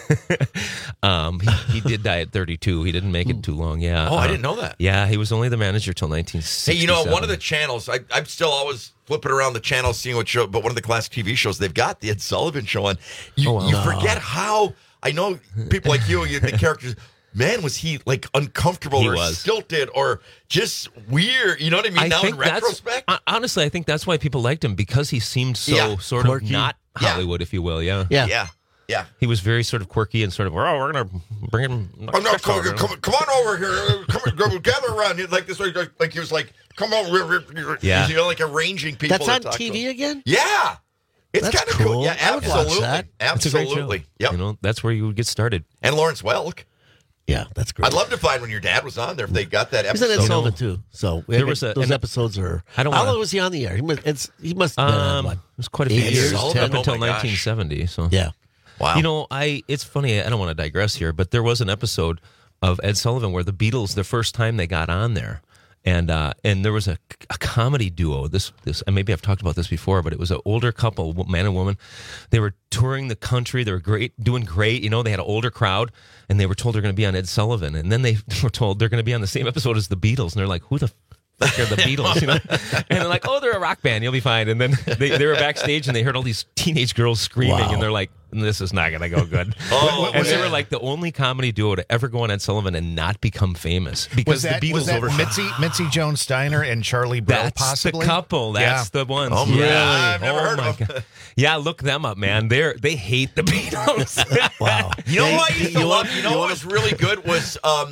[SPEAKER 2] He did die at 32. He didn't make it too long, yeah.
[SPEAKER 15] Oh, I didn't know that.
[SPEAKER 2] Yeah, he was only the manager till 1967.
[SPEAKER 15] Hey, you know, one of the channels, I'm still always flipping around the channels, seeing what show, but one of the classic TV shows, they've got the Ed Sullivan Show on. You forget how, I know people like you, the characters, man, was he like uncomfortable or stilted or just weird? You know what I mean? Now in retrospect?
[SPEAKER 2] Honestly, I think that's why people liked him, because he seemed so sort of not Hollywood, if you will. Yeah.
[SPEAKER 15] Yeah. Yeah.
[SPEAKER 2] He was very sort of quirky and sort of, we're going to bring him.
[SPEAKER 15] Oh, no, come on over here. Come gather around. Like this, like he was like, come on.
[SPEAKER 2] Yeah.
[SPEAKER 15] Like arranging people.
[SPEAKER 12] That's on TV again?
[SPEAKER 15] Yeah. It's kind of cool. Yeah,
[SPEAKER 12] I would watch
[SPEAKER 15] absolutely.
[SPEAKER 12] that.
[SPEAKER 2] It's a great show.
[SPEAKER 15] Absolutely. Yep.
[SPEAKER 2] You know, that's where you would get started.
[SPEAKER 15] And Lawrence Welk.
[SPEAKER 12] Yeah, that's great.
[SPEAKER 15] I'd love to find when your dad was on there if they got that
[SPEAKER 12] He's
[SPEAKER 15] episode.
[SPEAKER 12] in Ed Sullivan too. So those episodes are.
[SPEAKER 2] I don't
[SPEAKER 12] How
[SPEAKER 2] wanna-
[SPEAKER 12] long was he on the air? He must have been on, what,
[SPEAKER 2] it was quite a few
[SPEAKER 12] 8
[SPEAKER 2] years,
[SPEAKER 12] 10?
[SPEAKER 2] up until 1970. So
[SPEAKER 12] Yeah.
[SPEAKER 15] Wow.
[SPEAKER 2] You know, it's funny. I don't want to digress here, but there was an episode of Ed Sullivan where the Beatles, the first time they got on there, and there was a comedy duo. This and maybe I've talked about this before, but it was an older couple, man and woman. They were touring the country. They were doing great. You know, they had an older crowd, and they were told they're going to be on Ed Sullivan, and then they were told they're going to be on the same episode as the Beatles, and they're like, who the fuck are the Beatles? You know? And they're like, oh, they're a rock band. You'll be fine. And then they were backstage, and they heard all these teenage girls screaming, and they're like, this is not going to go good. And they were like the only comedy duo to ever go on Ed Sullivan and not become famous because the Beatles
[SPEAKER 17] was that Mitzi Jones Steiner and Charlie Brill,
[SPEAKER 2] That's
[SPEAKER 17] possibly?
[SPEAKER 2] the couple. That's the ones.
[SPEAKER 15] Oh,
[SPEAKER 2] really?
[SPEAKER 15] I've never heard of them.
[SPEAKER 2] God. Yeah, look them up, man. They hate the Beatles.
[SPEAKER 12] Wow.
[SPEAKER 15] You know what I used to love? You know what was really good was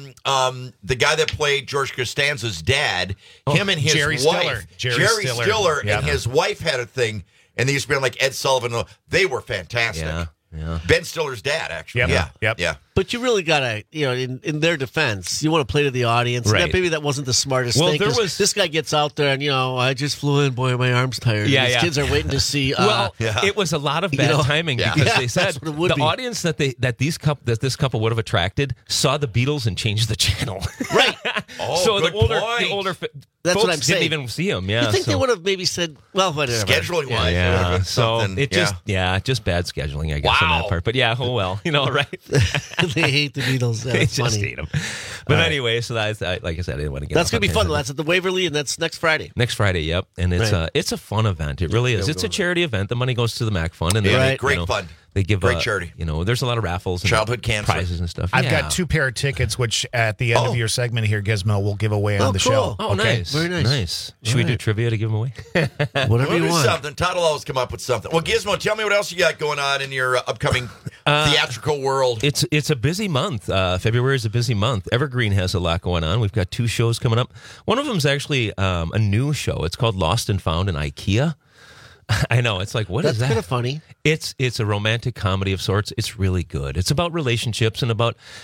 [SPEAKER 15] the guy that played George Costanza's dad. Him and his
[SPEAKER 17] Jerry
[SPEAKER 15] wife,
[SPEAKER 17] Stiller.
[SPEAKER 15] Jerry Stiller,
[SPEAKER 17] Yeah.
[SPEAKER 15] and his wife had a thing, and they used to be on like Ed Sullivan. They were fantastic.
[SPEAKER 2] Yeah.
[SPEAKER 15] Ben Stiller's dad, actually.
[SPEAKER 17] Yep.
[SPEAKER 15] Yeah.
[SPEAKER 17] Yep.
[SPEAKER 12] But you really gotta, in their defense, you want to play to the audience.
[SPEAKER 2] Right.
[SPEAKER 12] And maybe that wasn't the smartest
[SPEAKER 2] Well,
[SPEAKER 12] thing.
[SPEAKER 2] there
[SPEAKER 12] 'cause
[SPEAKER 2] was-
[SPEAKER 12] this guy gets out there, and I just flew in. Boy, my arm's tired.
[SPEAKER 2] Yeah,
[SPEAKER 12] These
[SPEAKER 2] yeah.
[SPEAKER 12] kids are waiting to see.
[SPEAKER 2] It was a lot of bad timing because they said
[SPEAKER 12] that's what it would
[SPEAKER 2] the
[SPEAKER 12] be.
[SPEAKER 2] audience that this couple would have attracted saw the Beatles and changed the channel.
[SPEAKER 12] Right.
[SPEAKER 15] Oh,
[SPEAKER 2] so
[SPEAKER 15] good
[SPEAKER 2] the older
[SPEAKER 15] point.
[SPEAKER 12] That's
[SPEAKER 2] folks
[SPEAKER 12] what I'm saying.
[SPEAKER 2] didn't even see them. Yeah,
[SPEAKER 12] You think
[SPEAKER 2] so.
[SPEAKER 12] they would have maybe said, well, whatever.
[SPEAKER 15] Scheduling wise,
[SPEAKER 2] Yeah, so
[SPEAKER 15] something.
[SPEAKER 2] it just bad scheduling, I guess, on
[SPEAKER 15] Wow.
[SPEAKER 2] that part. But yeah, oh well, right?
[SPEAKER 12] They hate the Beatles.
[SPEAKER 2] They
[SPEAKER 12] That's
[SPEAKER 2] just
[SPEAKER 12] funny.
[SPEAKER 2] hate them. But anyway, so that's like I said, I didn't want to get.
[SPEAKER 12] That's
[SPEAKER 2] off
[SPEAKER 12] gonna be
[SPEAKER 2] on
[SPEAKER 12] fun.
[SPEAKER 2] tangent.
[SPEAKER 12] That's at the Waverly, and that's next Friday.
[SPEAKER 2] Next Friday, yep, and it's a fun event. It really is.
[SPEAKER 12] Yeah,
[SPEAKER 2] It's a charity event. The money goes to the Mac Fund, and
[SPEAKER 15] Yeah,
[SPEAKER 2] they,
[SPEAKER 15] great fund.
[SPEAKER 2] They give
[SPEAKER 15] Great charity.
[SPEAKER 2] There's a lot of raffles, and
[SPEAKER 15] Childhood cancer.
[SPEAKER 2] prizes and stuff.
[SPEAKER 17] I've
[SPEAKER 2] Yeah.
[SPEAKER 17] got 2 pair of tickets, which at the end of your segment here, Gizmo, we'll give away on the
[SPEAKER 12] cool.
[SPEAKER 17] show.
[SPEAKER 2] Oh,
[SPEAKER 17] okay?
[SPEAKER 2] nice,
[SPEAKER 12] Very nice.
[SPEAKER 2] Should we do trivia to give them away?
[SPEAKER 12] Whatever
[SPEAKER 15] We'll
[SPEAKER 12] you
[SPEAKER 15] do
[SPEAKER 12] want.
[SPEAKER 15] something. Todd will always come up with something. Well, Gizmo, tell me what else you got going on in your upcoming theatrical world.
[SPEAKER 2] It's a busy month. February is a busy month. Evergreen has a lot going on. We've got 2 shows coming up. One of them is actually a new show. It's called Lost and Found in IKEA. I know. It's like, what is that?
[SPEAKER 12] That's kind of funny.
[SPEAKER 2] It's a romantic comedy of sorts. It's really good. It's about relationships and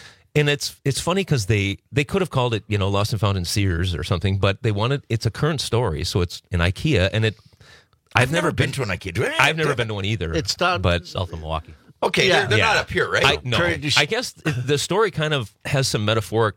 [SPEAKER 2] it's funny because they could have called it, Lost and Found in Sears or something, but it's a current story, so it's in IKEA, and I've never been
[SPEAKER 15] to an IKEA.
[SPEAKER 2] I've never been to one either.
[SPEAKER 12] It's done.
[SPEAKER 2] but
[SPEAKER 16] South of Milwaukee.
[SPEAKER 15] Okay,
[SPEAKER 12] Yeah.
[SPEAKER 15] they're not up here, right?
[SPEAKER 2] I guess the story kind of has some metaphoric,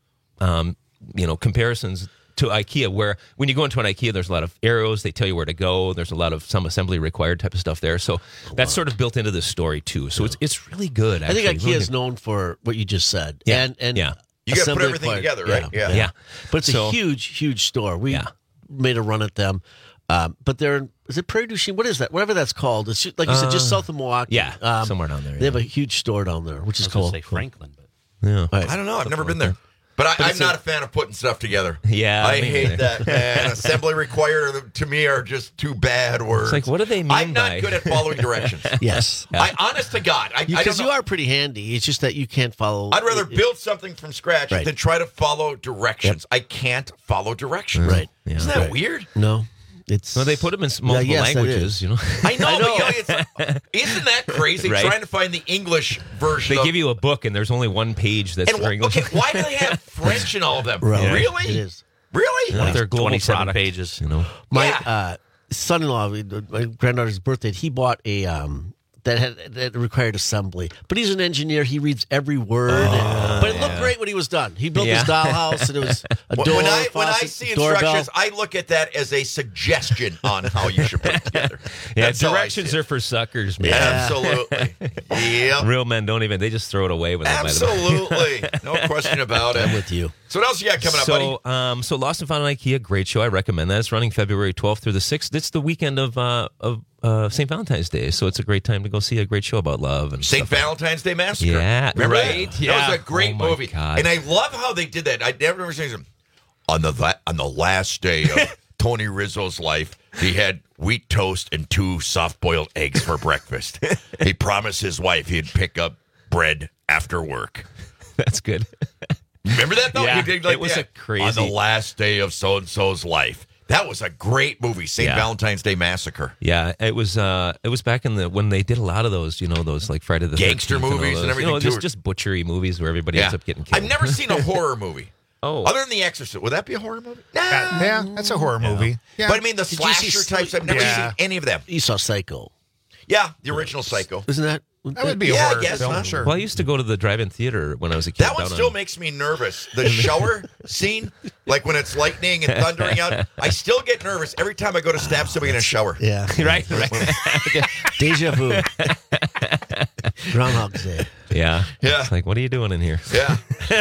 [SPEAKER 2] comparisons to IKEA, where when you go into an IKEA, there's a lot of arrows. They tell you where to go. There's a lot of some assembly required type of stuff there. So that's sort of built into this story too. So it's really good.
[SPEAKER 12] I think
[SPEAKER 2] actually.
[SPEAKER 12] IKEA is known for what you just said.
[SPEAKER 2] Yeah.
[SPEAKER 12] And
[SPEAKER 2] Yeah.
[SPEAKER 15] You gotta put
[SPEAKER 12] assembly
[SPEAKER 15] everything
[SPEAKER 12] required.
[SPEAKER 15] together, right?
[SPEAKER 2] Yeah.
[SPEAKER 12] But it's
[SPEAKER 2] So-
[SPEAKER 12] a huge store. We
[SPEAKER 2] Yeah.
[SPEAKER 12] made a run at them. But is it Prairie du Chien? What is that? Whatever that's called. It's just, like you said, just south of Milwaukee.
[SPEAKER 2] Yeah, somewhere down there.
[SPEAKER 12] They have a huge store down there, which is
[SPEAKER 16] I was
[SPEAKER 12] cool.
[SPEAKER 16] gonna say Franklin, but
[SPEAKER 2] Yeah.
[SPEAKER 12] Right.
[SPEAKER 15] I don't know. I've never been there. But I'm not a fan of putting stuff together.
[SPEAKER 2] Yeah,
[SPEAKER 15] I
[SPEAKER 2] me
[SPEAKER 15] hate
[SPEAKER 2] neither.
[SPEAKER 15] that, man. Assembly required to me are just 2 bad words.
[SPEAKER 2] It's like, what do they mean
[SPEAKER 15] I'm not
[SPEAKER 2] by-
[SPEAKER 15] good at following directions.
[SPEAKER 12] Yes.
[SPEAKER 15] Honest to God, I don't
[SPEAKER 12] Because
[SPEAKER 15] know.
[SPEAKER 12] you are pretty handy. It's just that you can't follow.
[SPEAKER 15] I'd rather build something from scratch
[SPEAKER 12] Right.
[SPEAKER 15] than try to follow directions. I can't follow directions.
[SPEAKER 12] Right.
[SPEAKER 2] Yeah.
[SPEAKER 15] Isn't that
[SPEAKER 12] Right.
[SPEAKER 15] weird?
[SPEAKER 12] No. It's
[SPEAKER 2] Well, they put them in multiple
[SPEAKER 12] yes, that
[SPEAKER 2] languages,
[SPEAKER 12] is.
[SPEAKER 15] I know, but isn't that crazy?
[SPEAKER 2] Right?
[SPEAKER 15] Trying to find the English version.
[SPEAKER 2] They
[SPEAKER 15] of,
[SPEAKER 2] give you a book, and there's only one page that's
[SPEAKER 15] and
[SPEAKER 2] for English.
[SPEAKER 15] okay, why do they have French in all of them?
[SPEAKER 12] Right.
[SPEAKER 15] Really?
[SPEAKER 12] It is.
[SPEAKER 15] Really?
[SPEAKER 2] Yeah, they're global
[SPEAKER 16] 27
[SPEAKER 2] product,
[SPEAKER 16] pages.
[SPEAKER 12] My son-in-law, my granddaughter's birthday, he bought a that required assembly. But he's an engineer. He reads every word. But it looked great when he was done. He built his dollhouse, and it was a door.
[SPEAKER 15] When I
[SPEAKER 12] faucet,
[SPEAKER 15] see
[SPEAKER 12] doorbell.
[SPEAKER 15] instructions, I look at that as a suggestion on how you should put it together.
[SPEAKER 2] Yeah,
[SPEAKER 15] That's how I
[SPEAKER 2] directions
[SPEAKER 15] see it.
[SPEAKER 2] are for suckers, man.
[SPEAKER 15] Absolutely. Yep.
[SPEAKER 2] Real men don't even, they just throw it away when they might have.
[SPEAKER 15] Absolutely. No question about it.
[SPEAKER 12] I'm with you.
[SPEAKER 15] So what else you got coming up, buddy?
[SPEAKER 2] So Lost and Found in IKEA, great show. I recommend that. It's running February 12th through the 6th. It's the weekend of St. Valentine's Day, so it's a great time to go see a great show about love and
[SPEAKER 15] St.
[SPEAKER 2] stuff.
[SPEAKER 15] Valentine's Day Massacre.
[SPEAKER 2] Yeah,
[SPEAKER 15] Remember
[SPEAKER 2] right.
[SPEAKER 15] that?
[SPEAKER 2] Yeah.
[SPEAKER 15] That was a great
[SPEAKER 2] Oh, my
[SPEAKER 15] movie.
[SPEAKER 2] God.
[SPEAKER 15] And I love how they did that. I never remember saying on the last day of Tony Rizzo's life. He had wheat toast and 2 soft-boiled eggs for breakfast. He promised his wife he'd pick up bread after work.
[SPEAKER 2] That's good.
[SPEAKER 15] Remember that, though?
[SPEAKER 2] Yeah,
[SPEAKER 15] He did like
[SPEAKER 2] it was
[SPEAKER 15] that.
[SPEAKER 2] a crazy...
[SPEAKER 15] On the last day of so-and-so's life. That was a great movie, St. Valentine's Day Massacre.
[SPEAKER 2] Yeah, it was back in when they did a lot of those, those like Friday the 13th
[SPEAKER 15] gangster movies and everything, too.
[SPEAKER 2] just butchery movies where everybody ends up getting killed.
[SPEAKER 15] I've never seen a horror movie.
[SPEAKER 2] Oh.
[SPEAKER 15] Other than The Exorcist. Would that be a horror movie?
[SPEAKER 17] Yeah, that's a horror movie. Yeah.
[SPEAKER 15] But I mean, the slasher types, I've never seen any of them.
[SPEAKER 12] You saw Psycho.
[SPEAKER 15] Yeah, the original Psycho.
[SPEAKER 12] Isn't that?
[SPEAKER 17] That would be a horror film,
[SPEAKER 15] huh?
[SPEAKER 17] sure.
[SPEAKER 2] Well, I used to go to the drive-in theater when I was a kid.
[SPEAKER 15] That one still makes me nervous. The shower scene, like when it's lightning and thundering out, I still get nervous every time I go to stab somebody in a shower.
[SPEAKER 12] Yeah.
[SPEAKER 2] right.
[SPEAKER 12] Deja vu. Groundhog's Day.
[SPEAKER 2] Yeah.
[SPEAKER 15] Yeah.
[SPEAKER 2] It's like, what are you doing in here?
[SPEAKER 15] Yeah.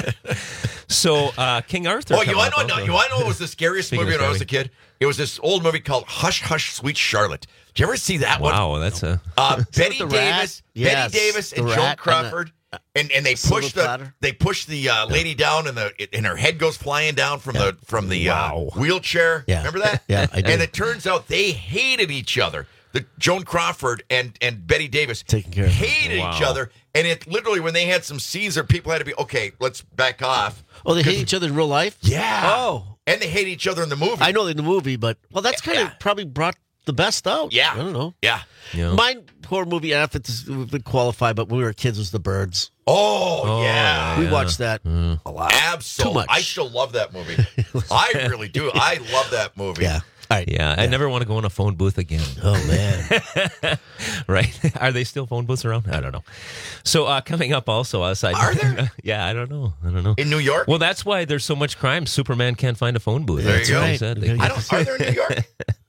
[SPEAKER 2] So, King Arthur.
[SPEAKER 15] Oh, you want to know what was the scariest
[SPEAKER 2] Speaking
[SPEAKER 15] movie
[SPEAKER 2] of
[SPEAKER 15] when I was a kid? It was this old movie called Hush, Hush, Sweet Charlotte. Did you ever see that one?
[SPEAKER 2] Wow, that's a...
[SPEAKER 15] Betty
[SPEAKER 12] the
[SPEAKER 15] Davis,
[SPEAKER 12] rat? Yes,
[SPEAKER 15] Betty Davis, and
[SPEAKER 12] the
[SPEAKER 15] Joan
[SPEAKER 12] rat
[SPEAKER 15] Crawford, and they
[SPEAKER 12] silver
[SPEAKER 15] push
[SPEAKER 12] platter?
[SPEAKER 15] the lady down, and her head goes flying down from the wheelchair.
[SPEAKER 12] Yeah.
[SPEAKER 15] Remember that?
[SPEAKER 12] Yeah, I do.
[SPEAKER 15] And it turns out they hated each other. The Joan Crawford and Betty Davis
[SPEAKER 12] Taking care of her.
[SPEAKER 15] hated each other, and it literally when they had some scenes where people had to be okay, let's back off.
[SPEAKER 12] Oh, they hate each other in real life?
[SPEAKER 15] Yeah.
[SPEAKER 12] Oh.
[SPEAKER 15] And they hate each other in the movie.
[SPEAKER 12] I know in the movie, but, well, that's kind of probably brought the best out.
[SPEAKER 15] Yeah.
[SPEAKER 12] I don't know.
[SPEAKER 15] Yeah.
[SPEAKER 12] Mine horror movie, I don't know if it would qualify, but when we were kids, was The Birds.
[SPEAKER 15] Oh, yeah.
[SPEAKER 12] We watched that a lot.
[SPEAKER 15] Absolutely.
[SPEAKER 12] Too much.
[SPEAKER 15] I still love that movie. I really do. I love that movie.
[SPEAKER 12] Yeah. All right.
[SPEAKER 2] Yeah, I never want to go in a phone booth again.
[SPEAKER 12] Oh, man.
[SPEAKER 2] Right? Are they still phone booths around? I don't know. So coming up also outside.
[SPEAKER 15] Are there?
[SPEAKER 2] Yeah, I don't know.
[SPEAKER 15] In New York?
[SPEAKER 2] Well, that's why there's so much crime. Superman can't find a phone booth.
[SPEAKER 15] There
[SPEAKER 2] That's
[SPEAKER 15] you
[SPEAKER 2] what
[SPEAKER 15] go.
[SPEAKER 2] he said.
[SPEAKER 15] Are there in New York?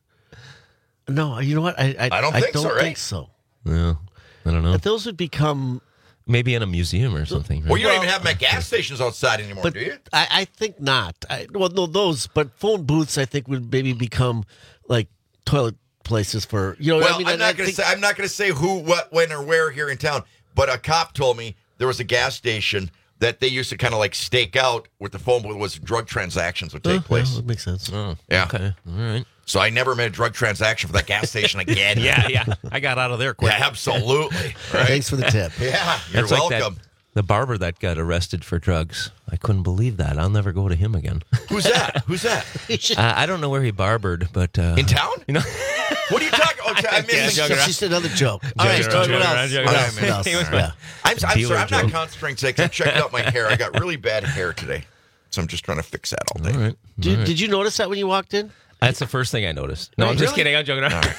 [SPEAKER 12] No, you know what? I
[SPEAKER 15] don't think so, right?
[SPEAKER 12] think so.
[SPEAKER 2] Yeah, I don't know.
[SPEAKER 12] But those would become...
[SPEAKER 2] Maybe in a museum or something. Right?
[SPEAKER 15] Well, you don't even have them at gas stations outside anymore,
[SPEAKER 12] But
[SPEAKER 15] do you?
[SPEAKER 12] I think not. Well, no, those, but phone booths, I think, would maybe become like toilet places for, you know.
[SPEAKER 15] Well,
[SPEAKER 12] I mean,
[SPEAKER 15] I'm not going to say who, what, when, or where here in town. But a cop told me there was a gas station that they used to kind of like stake out with the phone booth was drug transactions would take place.
[SPEAKER 12] Yeah, that makes sense.
[SPEAKER 2] Oh,
[SPEAKER 15] Yeah.
[SPEAKER 2] Okay. All right.
[SPEAKER 15] So I never made a drug transaction for that gas station again.
[SPEAKER 2] Yeah. I got out of there quick.
[SPEAKER 15] Yeah, absolutely. Right?
[SPEAKER 12] Thanks for the tip.
[SPEAKER 15] Yeah, you're
[SPEAKER 2] That's like
[SPEAKER 15] welcome.
[SPEAKER 2] the barber that got arrested for drugs. I couldn't believe that. I'll never go to him again.
[SPEAKER 15] Who's that? Who's that?
[SPEAKER 2] I don't know where he barbered, but
[SPEAKER 15] In town?
[SPEAKER 2] you know,
[SPEAKER 15] What are you talking about? I'm missing.
[SPEAKER 2] joking around.
[SPEAKER 12] Just another joke. All right,
[SPEAKER 2] Joking around,
[SPEAKER 12] what else?
[SPEAKER 2] joking
[SPEAKER 12] What
[SPEAKER 2] around,
[SPEAKER 12] else?
[SPEAKER 2] joking
[SPEAKER 12] What else?
[SPEAKER 2] around. He was
[SPEAKER 12] Yeah.
[SPEAKER 15] I'm sorry.
[SPEAKER 2] Dealer
[SPEAKER 15] I'm not
[SPEAKER 2] joke.
[SPEAKER 15] concentrating today. I checked out my hair. I got really bad hair today. So I'm just trying to fix that all day.
[SPEAKER 2] all right.
[SPEAKER 12] Did you notice that when you walked in?
[SPEAKER 2] That's the first thing I noticed. No, I'm just kidding. I'm joking around.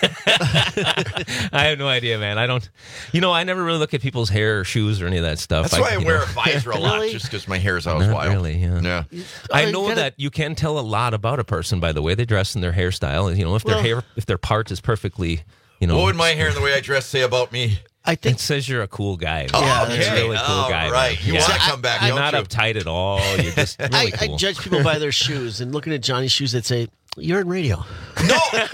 [SPEAKER 2] I have no idea, man. I don't. I never really look at people's hair or shoes or any of that stuff.
[SPEAKER 15] That's why I wear a visor a lot,
[SPEAKER 12] Really?
[SPEAKER 15] just because my hair is always
[SPEAKER 2] Not
[SPEAKER 15] wild.
[SPEAKER 2] really, yeah. I know that you can tell a lot about a person by the way they dress and their hairstyle. If their part is perfectly,
[SPEAKER 15] What would my hair and the way I dress say about me?
[SPEAKER 12] I think
[SPEAKER 2] it says you're a cool guy.
[SPEAKER 15] Oh,
[SPEAKER 2] Man.
[SPEAKER 15] okay.
[SPEAKER 2] It's a really cool
[SPEAKER 15] All
[SPEAKER 2] guy.
[SPEAKER 15] right.
[SPEAKER 2] man.
[SPEAKER 15] You
[SPEAKER 2] Yeah.
[SPEAKER 15] want to come back,
[SPEAKER 2] You're
[SPEAKER 15] don't
[SPEAKER 2] not
[SPEAKER 15] you?
[SPEAKER 2] uptight at all. You're just really cool.
[SPEAKER 12] I judge people by their shoes, and looking at Johnny's shoes, they'd say, "You're in radio."
[SPEAKER 15] No.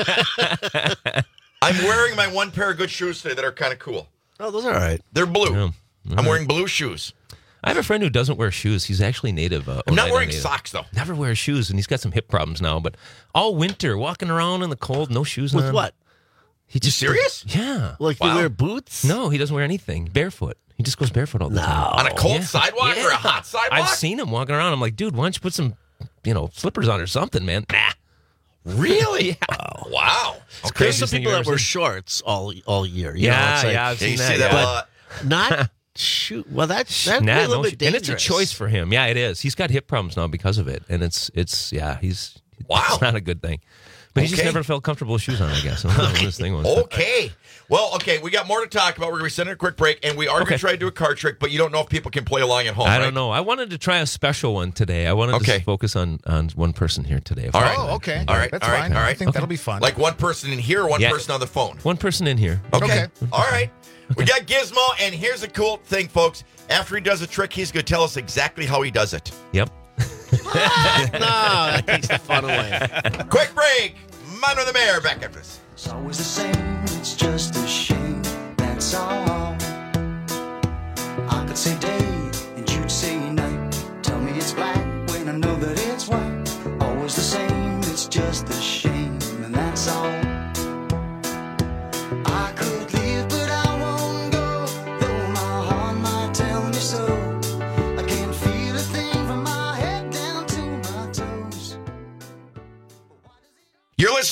[SPEAKER 15] I'm wearing my one pair of good shoes today that are kind of cool.
[SPEAKER 12] Oh, those are all right.
[SPEAKER 15] They're blue.
[SPEAKER 2] Yeah.
[SPEAKER 15] I'm wearing blue shoes.
[SPEAKER 2] I have a friend who doesn't wear shoes. He's actually native.
[SPEAKER 15] I'm not
[SPEAKER 2] Oneida
[SPEAKER 15] wearing
[SPEAKER 2] native.
[SPEAKER 15] socks, though.
[SPEAKER 2] Never wears shoes, and he's got some hip problems now. But all winter, walking around in the cold, no shoes on.
[SPEAKER 12] With what?
[SPEAKER 2] He just
[SPEAKER 15] serious?
[SPEAKER 2] Yeah.
[SPEAKER 12] Like you wear boots?
[SPEAKER 2] No, he doesn't wear anything. Barefoot. He just goes barefoot all the time.
[SPEAKER 15] On a cold
[SPEAKER 2] Yeah.
[SPEAKER 15] sidewalk or a hot sidewalk?
[SPEAKER 2] I've seen him walking around. I'm like, dude, why don't you put some, slippers on or something, man? Nah.
[SPEAKER 15] Really?
[SPEAKER 2] Yeah.
[SPEAKER 15] Wow.
[SPEAKER 2] Okay.
[SPEAKER 12] There's some people that wear shorts all year. You
[SPEAKER 2] Yeah,
[SPEAKER 12] know, it's like,
[SPEAKER 2] yeah, I've seen
[SPEAKER 15] you
[SPEAKER 2] that.
[SPEAKER 15] see that
[SPEAKER 2] yeah.
[SPEAKER 15] a lot.
[SPEAKER 12] Not shoot. Well, that's
[SPEAKER 2] Nah,
[SPEAKER 12] a little
[SPEAKER 2] no
[SPEAKER 12] bit
[SPEAKER 2] sh-
[SPEAKER 12] dangerous.
[SPEAKER 2] and it's a choice for him. Yeah, it is. He's got hip problems now because of it, and he's
[SPEAKER 15] Wow.
[SPEAKER 2] It's not a good thing. But he just
[SPEAKER 15] Okay.
[SPEAKER 2] never felt comfortable with shoes on, I guess. I don't know what this thing was.
[SPEAKER 15] Okay. Well, okay, we got more to talk about. We're going to be sending a quick break, and we are going to try to do a card trick, but you don't know if people can play along at home,
[SPEAKER 2] I
[SPEAKER 15] right?
[SPEAKER 2] don't know. I wanted to try a special one today. I wanted to focus on one person here today.
[SPEAKER 15] All right.
[SPEAKER 17] Oh, okay.
[SPEAKER 15] All right.
[SPEAKER 17] That's
[SPEAKER 15] all right.
[SPEAKER 17] fine.
[SPEAKER 15] All right.
[SPEAKER 17] I think that'll be fun.
[SPEAKER 15] Like one person in here or one
[SPEAKER 2] Yeah.
[SPEAKER 15] person on the phone?
[SPEAKER 2] One person in here.
[SPEAKER 15] Okay. All right. We got Gizmo, and here's a cool thing, folks. After he does a trick, he's going to tell us exactly how he does it.
[SPEAKER 2] Yep.
[SPEAKER 12] No, that takes the fun away.
[SPEAKER 15] Quick break. Mine with the mayor. Back after this.
[SPEAKER 14] It's always the same, it's just a shame, that's all. I could say day, and you'd say night. Tell me it's black when I know that it's white. Always the same, it's just a shame.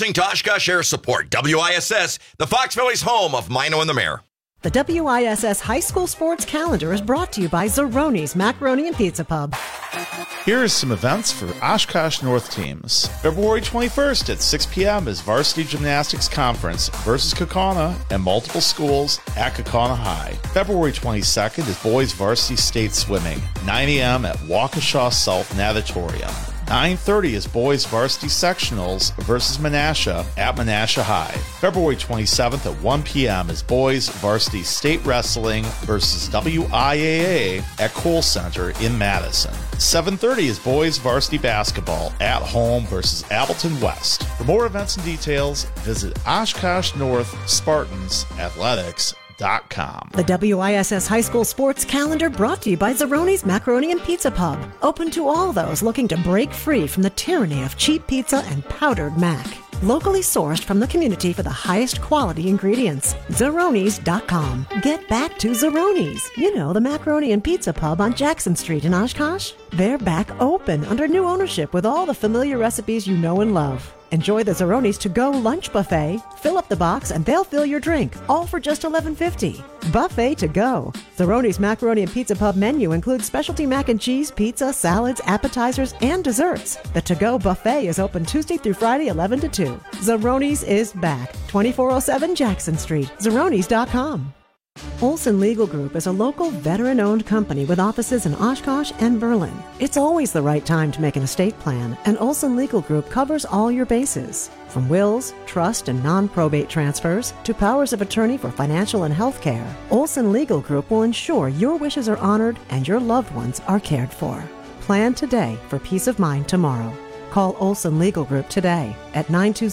[SPEAKER 15] listening to Oshkosh Air Support, WISS, the Fox Valley's home of Mino and the Mayor.
[SPEAKER 5] The WISS High School Sports Calendar is brought to you by Zeroni's Macaroni and Pizza Pub.
[SPEAKER 6] Here are some events for Oshkosh North teams. February 21st at 6 p.m. is Varsity Gymnastics Conference versus Kaukauna and multiple schools at Kaukauna High. February 22nd is Boys Varsity State Swimming, 9 a.m. at Waukesha South Natatorium. 9:30 is Boys Varsity Sectionals versus Menasha at Menasha High. February 27th at 1 p.m. is Boys Varsity State Wrestling versus WIAA at Kohl Center in Madison. 7:30 is Boys Varsity Basketball at home versus Appleton West. For more events and details, visit Oshkosh North Spartans Athletics.com.
[SPEAKER 5] The WISS High School Sports Calendar brought to you by Zeroni's Macaroni and Pizza Pub. Open to all those looking to break free from the tyranny of cheap pizza and powdered mac. Locally sourced from the community for the highest quality ingredients. Zeronis.com. Get back to Zeroni's. You know, the Macaroni and Pizza Pub on Jackson Street in Oshkosh. They're back open under new ownership with all the familiar recipes you know and love. Enjoy the Zeroni's to-go lunch buffet. Fill up the box and they'll fill your drink, all for just $11.50. Buffet to go. Zeroni's Macaroni and Pizza Pub menu includes specialty mac and cheese, pizza, salads, appetizers, and desserts. The to-go buffet is open Tuesday through Friday, 11 to 2. Zeroni's is back. 2407 Jackson Street. Zeronis.com. Olson Legal Group is a local veteran-owned company with offices in Oshkosh and Berlin. It's always the right time to make an estate plan, and Olson Legal Group covers all your bases. From wills, trust, and non-probate transfers to powers of attorney for financial and health care, Olson Legal Group will ensure your wishes are honored and your loved ones are cared for. Plan today for peace of mind tomorrow. Call Olson Legal Group today at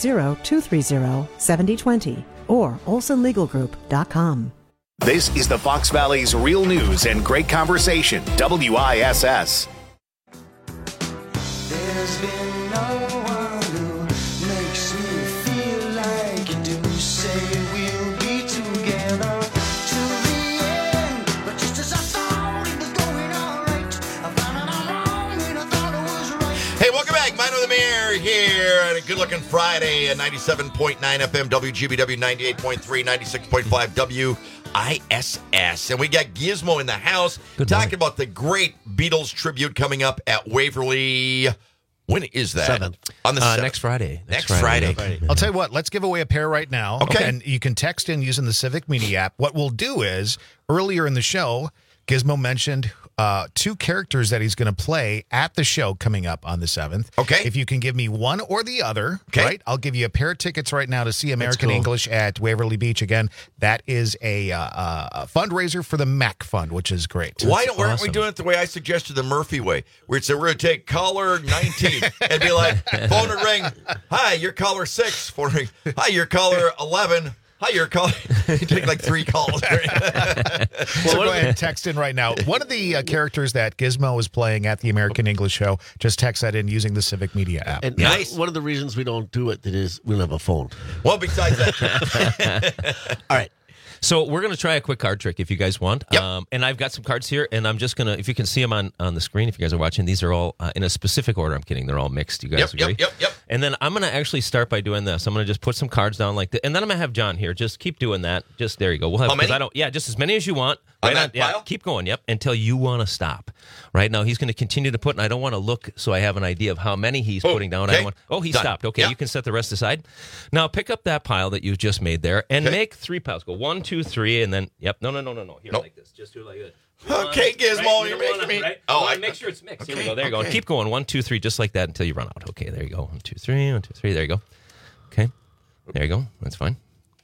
[SPEAKER 5] 920-230-7020 or olsonlegalgroup.com.
[SPEAKER 1] This is the Fox Valley's real news and great conversation, WISS.
[SPEAKER 14] There's been no one who makes me feel like you do. Say we'll be together to the end, but just as I thought it was going all right, I found out I'm wrong and I thought it was right.
[SPEAKER 15] Hey, welcome back. Mino the Mayor here on a good-looking Friday at 97.9 FM, WGBW, 98.3, 96.5 WISS. And we got Gizmo in the house talking about the great Beatles tribute coming up at Waverly. When is that?
[SPEAKER 12] 7th.
[SPEAKER 15] On the 7th.
[SPEAKER 2] Next Friday.
[SPEAKER 15] Next Friday.
[SPEAKER 17] I'll tell you what, let's give away a pair right now.
[SPEAKER 15] Okay.
[SPEAKER 17] And you can text in using the Civic Media app. What we'll do is, earlier in the show, Gizmo mentioned two characters that he's going to play at the show coming up on the 7th.
[SPEAKER 15] Okay.
[SPEAKER 17] If you can give me one or the other, right, I'll give you a pair of tickets right now to see American English at Waverly Beach. Again, that is a fundraiser for the MAC Fund, which is great.
[SPEAKER 15] Why aren't we doing it the way I suggested, the Murphy way, where it's we're going to take caller 19 and be like, phone would ring, hi, you're caller 6. Phone ring, hi, you're caller 11. Hi, you're calling. You take like 3 calls.
[SPEAKER 17] So go ahead and text in right now. One of the characters that Gizmo is playing at the American English show, just text that in using the Civic Media app.
[SPEAKER 12] And one of the reasons we don't do it is we don't have a phone.
[SPEAKER 15] Well, besides that.
[SPEAKER 12] All right.
[SPEAKER 2] So we're going to try a quick card trick if you guys want.
[SPEAKER 15] Yep.
[SPEAKER 2] And I've got some cards here, and I'm just going to, if you can see them on the screen, if you guys are watching, these are all in a specific order. I'm kidding. They're all mixed. You guys agree?
[SPEAKER 15] Yep.
[SPEAKER 2] And then I'm going to actually start by doing this. I'm going to just put some cards down like that. And then I'm going to have John here. Just keep doing that. Just there you go. We'll have,
[SPEAKER 15] how many?
[SPEAKER 2] Just as many as you want.
[SPEAKER 15] Right on, pile?
[SPEAKER 2] Keep going, until you want to stop. Right now, he's going to continue to put, and I don't want to look so I have an idea of how many he's putting down.
[SPEAKER 15] Okay.
[SPEAKER 2] He
[SPEAKER 15] Done.
[SPEAKER 2] stopped. Okay, you can set the rest aside. Now, pick up that pile that you just made there and make 3 piles. Go 1, 2, 3, and then, No. Here, like this. Just do it like this.
[SPEAKER 15] Okay, Gizmo, you're making me.
[SPEAKER 2] Right? Oh, I make sure it's mixed. Okay. Here we go. There you go. Keep going. 1, 2, 3, just like that until you run out. Okay, there you go. 1, 2, 3. 1, 2, 3. There you go. Okay. There you go. That's fine.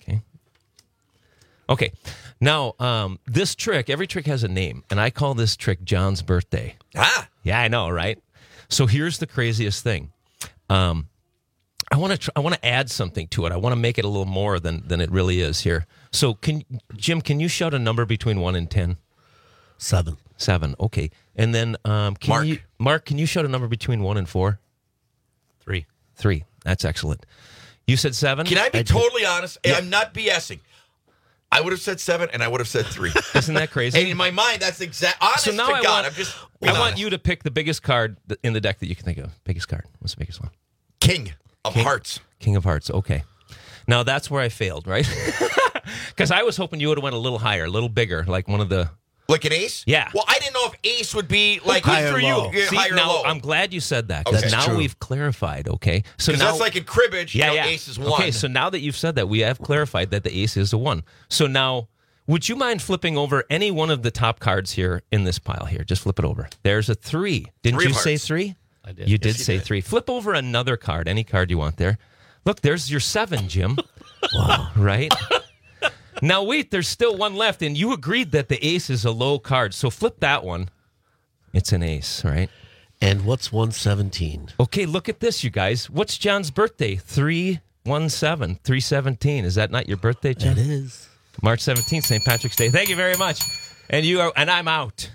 [SPEAKER 2] Okay. Now, this trick, every trick has a name, and I call this trick John's birthday.
[SPEAKER 15] Ah.
[SPEAKER 2] Yeah, I know, right? So here's the craziest thing. I want to add something to it. I want to make it a little more than it really is here. So, Jim, can you shout a number between 1 and 10?
[SPEAKER 12] 7.
[SPEAKER 2] 7. Okay. And then Mark, can you shout a number between 1 and 4?
[SPEAKER 16] 3.
[SPEAKER 2] 3. That's excellent. You said 7?
[SPEAKER 15] Can I be totally honest? Yeah. I'm not BSing. I would have said 7, and I would have said 3.
[SPEAKER 2] Isn't that crazy?
[SPEAKER 15] And in my mind, that's exact. Honest
[SPEAKER 2] so now
[SPEAKER 15] to God, I
[SPEAKER 2] want you to pick the biggest card in the deck that you can think of. Biggest card. What's the biggest one?
[SPEAKER 15] King. of Hearts.
[SPEAKER 2] King of Hearts. Okay. Now that's where I failed, right? Because I was hoping you would have went a little higher, a little bigger, like one of the.
[SPEAKER 15] Like an ace?
[SPEAKER 2] Yeah.
[SPEAKER 15] Well, I didn't know if ace would be like
[SPEAKER 2] Good for
[SPEAKER 15] low.
[SPEAKER 2] you. See,
[SPEAKER 15] High or
[SPEAKER 2] now
[SPEAKER 15] low.
[SPEAKER 2] I'm glad you said that because
[SPEAKER 15] Okay.
[SPEAKER 2] now
[SPEAKER 15] That's true.
[SPEAKER 2] we've clarified. Okay, so
[SPEAKER 15] Because
[SPEAKER 2] now
[SPEAKER 15] that's like in cribbage. You know, ace is 1.
[SPEAKER 2] Okay, so now that you've said that, we have clarified that the ace is a 1. So now, would you mind flipping over any one of the top cards here in this pile here? Just flip it over. There's a 3. Didn't
[SPEAKER 15] 3
[SPEAKER 2] you
[SPEAKER 15] of
[SPEAKER 2] say
[SPEAKER 15] hearts.
[SPEAKER 2] 3?
[SPEAKER 16] I did.
[SPEAKER 2] You
[SPEAKER 16] Yes,
[SPEAKER 2] did say 3. Flip over another card, any card you want there. Look, there's your 7, Jim. Wow. Right? Now, wait, there's still one left, and you agreed that the ace is a low card. So flip that one. It's an ace, right?
[SPEAKER 12] And what's 117?
[SPEAKER 2] Okay, look at this, you guys. What's John's birthday? 317, 317. Is that not your birthday, John?
[SPEAKER 12] It is.
[SPEAKER 2] March 17th, St. Patrick's Day. Thank you very much. And you are, and I'm out.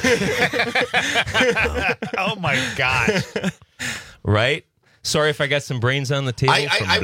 [SPEAKER 17] Oh my gosh.
[SPEAKER 2] Right? Sorry if I got some brains on the table.
[SPEAKER 15] I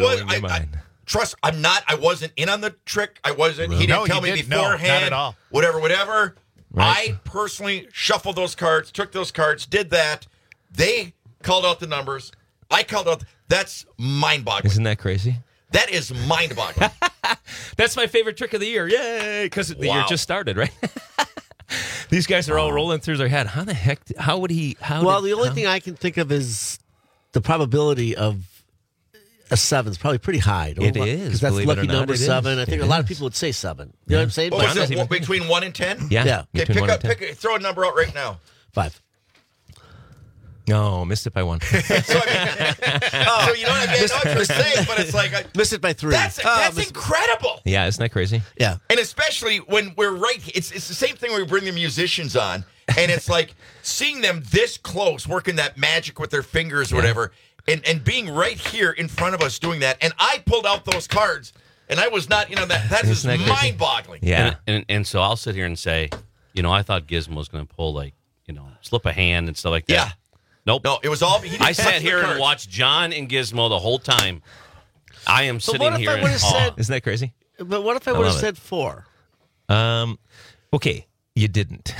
[SPEAKER 15] wasn't in on the trick. He didn't
[SPEAKER 17] No,
[SPEAKER 15] tell
[SPEAKER 17] you
[SPEAKER 15] me
[SPEAKER 17] didn't. No,
[SPEAKER 15] beforehand.
[SPEAKER 17] not at all.
[SPEAKER 15] Whatever.
[SPEAKER 2] Right.
[SPEAKER 15] I personally shuffled those cards, took those cards, did that. They called out the numbers. I called out. That's mind-boggling.
[SPEAKER 2] Isn't that crazy?
[SPEAKER 15] That is mind-boggling.
[SPEAKER 2] That's my favorite trick of the year. Yay! Because the year
[SPEAKER 15] Wow.
[SPEAKER 2] just started, right? These guys are all rolling through their head. How the heck? How would he?
[SPEAKER 12] The only thing I can think of is the probability of a 7 is probably pretty high.
[SPEAKER 2] It is,
[SPEAKER 12] Because that's
[SPEAKER 2] believe it or
[SPEAKER 12] lucky
[SPEAKER 2] not,
[SPEAKER 12] number
[SPEAKER 2] it is.
[SPEAKER 12] 7. I think
[SPEAKER 2] It
[SPEAKER 12] a lot of
[SPEAKER 2] is.
[SPEAKER 12] people would say 7. You know what I'm saying?
[SPEAKER 15] What was
[SPEAKER 2] John
[SPEAKER 15] it?
[SPEAKER 2] doesn't even-
[SPEAKER 15] Between 1 and 10?
[SPEAKER 2] Yeah.
[SPEAKER 12] Yeah.
[SPEAKER 15] Okay,
[SPEAKER 2] between 1 and 10.
[SPEAKER 15] throw a number out right now.
[SPEAKER 12] 5.
[SPEAKER 2] No, missed it by 1.
[SPEAKER 15] So you know what I mean? I know what you're saying, but it's like
[SPEAKER 12] Missed it by 3.
[SPEAKER 15] that's incredible.
[SPEAKER 2] Yeah, isn't that crazy?
[SPEAKER 12] Yeah.
[SPEAKER 15] And especially when we're right, it's the same thing when we bring the musicians on, and it's like seeing them this close, working that magic with their fingers or whatever, and being right here in front of us doing that. And I pulled out those cards, and I was not, that is
[SPEAKER 2] Isn't that crazy?
[SPEAKER 15] mind-boggling.
[SPEAKER 2] Yeah.
[SPEAKER 16] And so I'll sit here and say, I thought Gizmo was going to pull slip a hand and stuff like that.
[SPEAKER 15] Yeah.
[SPEAKER 16] Nope.
[SPEAKER 15] No, it was all. He didn't
[SPEAKER 16] I
[SPEAKER 15] touch
[SPEAKER 16] sat
[SPEAKER 15] the
[SPEAKER 16] here and
[SPEAKER 15] cards.
[SPEAKER 16] watched John and Gizmo the whole time. I am
[SPEAKER 12] So
[SPEAKER 16] sitting
[SPEAKER 12] what if
[SPEAKER 16] here
[SPEAKER 12] I
[SPEAKER 16] in
[SPEAKER 12] would've
[SPEAKER 16] awe.
[SPEAKER 12] said-
[SPEAKER 2] Isn't that crazy?
[SPEAKER 12] But what if I
[SPEAKER 2] I
[SPEAKER 12] would have
[SPEAKER 2] love it.
[SPEAKER 12] said 4?
[SPEAKER 2] Okay, you didn't.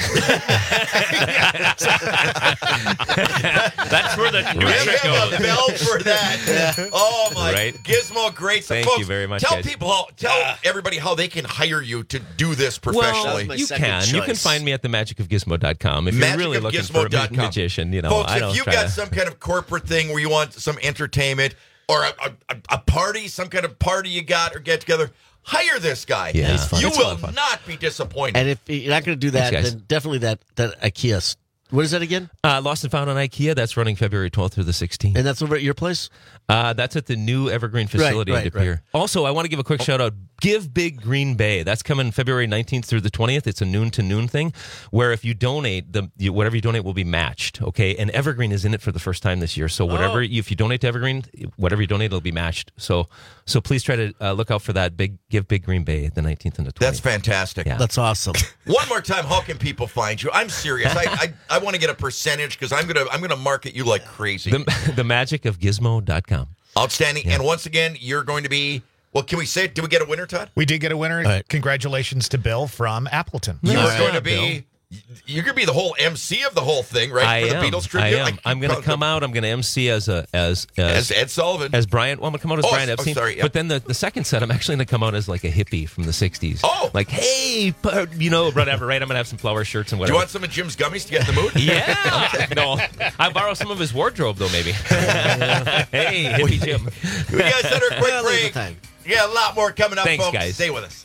[SPEAKER 16] That's where the new
[SPEAKER 15] Give
[SPEAKER 16] trick
[SPEAKER 15] him a
[SPEAKER 16] goes.
[SPEAKER 15] bell for that. Oh my,
[SPEAKER 2] Right.
[SPEAKER 15] Gizmo, great. So
[SPEAKER 2] Thank
[SPEAKER 15] folks,
[SPEAKER 2] you very much,
[SPEAKER 15] Tell
[SPEAKER 2] guys.
[SPEAKER 15] people, tell everybody how they can hire you to do this professionally.
[SPEAKER 12] my
[SPEAKER 2] you
[SPEAKER 12] second
[SPEAKER 2] can. You can
[SPEAKER 12] choice.
[SPEAKER 2] find me at themagicofgizmo.com if you're really looking for a
[SPEAKER 15] magicofgizmo.com.
[SPEAKER 2] magician.
[SPEAKER 15] Folks,
[SPEAKER 2] I don't
[SPEAKER 15] if you've
[SPEAKER 2] try
[SPEAKER 15] got
[SPEAKER 2] to-
[SPEAKER 15] some kind of corporate thing where you want some entertainment or a party, some kind of party you got or get together, hire this guy.
[SPEAKER 2] Yeah. He's fun.
[SPEAKER 15] You
[SPEAKER 2] It's a lot
[SPEAKER 15] will
[SPEAKER 2] of fun.
[SPEAKER 15] not be disappointed.
[SPEAKER 12] And if you're not going to do that,
[SPEAKER 2] Thanks, guys.
[SPEAKER 12] then definitely that IKEA. What is that again?
[SPEAKER 2] Lost and Found on IKEA. That's running February 12th through the 16th.
[SPEAKER 12] And that's over at your place?
[SPEAKER 2] That's at the new Evergreen facility
[SPEAKER 12] Right,
[SPEAKER 2] in De Pere.
[SPEAKER 12] right.
[SPEAKER 2] Also, I want to give a quick shout out. Give Big Green Bay. That's coming February 19th through the 20th. It's a noon to noon thing where if you donate, whatever you donate will be matched. Okay, and Evergreen is in it for the first time this year. So whatever if you donate to Evergreen, whatever you donate, it'll be matched. So please try to look out for that. Give Big Green Bay the 19th and the 20th.
[SPEAKER 15] That's fantastic.
[SPEAKER 2] Yeah.
[SPEAKER 12] That's awesome.
[SPEAKER 15] One more time, how can people find you? I'm serious. I want to get a percentage because I'm gonna market you like crazy.
[SPEAKER 2] Themagicofgizmo.com.
[SPEAKER 15] Outstanding. And once again, you're going to be. Well, can we say? Did we get a winner, Todd?
[SPEAKER 17] We did get a winner.
[SPEAKER 12] right.
[SPEAKER 17] Congratulations to Bill from Appleton.
[SPEAKER 15] You
[SPEAKER 2] All
[SPEAKER 15] are
[SPEAKER 2] right.
[SPEAKER 15] going to be. You're going to be the whole MC of the whole thing, right?
[SPEAKER 2] I
[SPEAKER 15] For
[SPEAKER 2] am.
[SPEAKER 15] the Beatles
[SPEAKER 2] I
[SPEAKER 15] tribute.
[SPEAKER 2] am. I'm going to come out. I'm going to MC as
[SPEAKER 15] Ed Sullivan.
[SPEAKER 2] as Brian. Well, I'm going to come out as
[SPEAKER 15] Oh,
[SPEAKER 2] Brian
[SPEAKER 15] oh,
[SPEAKER 2] Epstein.
[SPEAKER 15] sorry, yeah.
[SPEAKER 2] But then the second set, I'm actually going to come out as like a hippie from the 60s.
[SPEAKER 15] Oh.
[SPEAKER 2] Like, hey, whatever, right? I'm going to have some flower shirts and
[SPEAKER 15] Do
[SPEAKER 2] whatever.
[SPEAKER 15] you want some of Jim's gummies to get in the mood?
[SPEAKER 2] Yeah. No. I borrow some of his wardrobe, though, maybe. Hey, hippie Jim.
[SPEAKER 15] We got to set our quick
[SPEAKER 12] Well, there's
[SPEAKER 15] break.
[SPEAKER 12] the time.
[SPEAKER 15] Yeah, a lot more coming up,
[SPEAKER 2] Thanks,
[SPEAKER 15] folks.
[SPEAKER 2] guys.
[SPEAKER 15] Stay with us.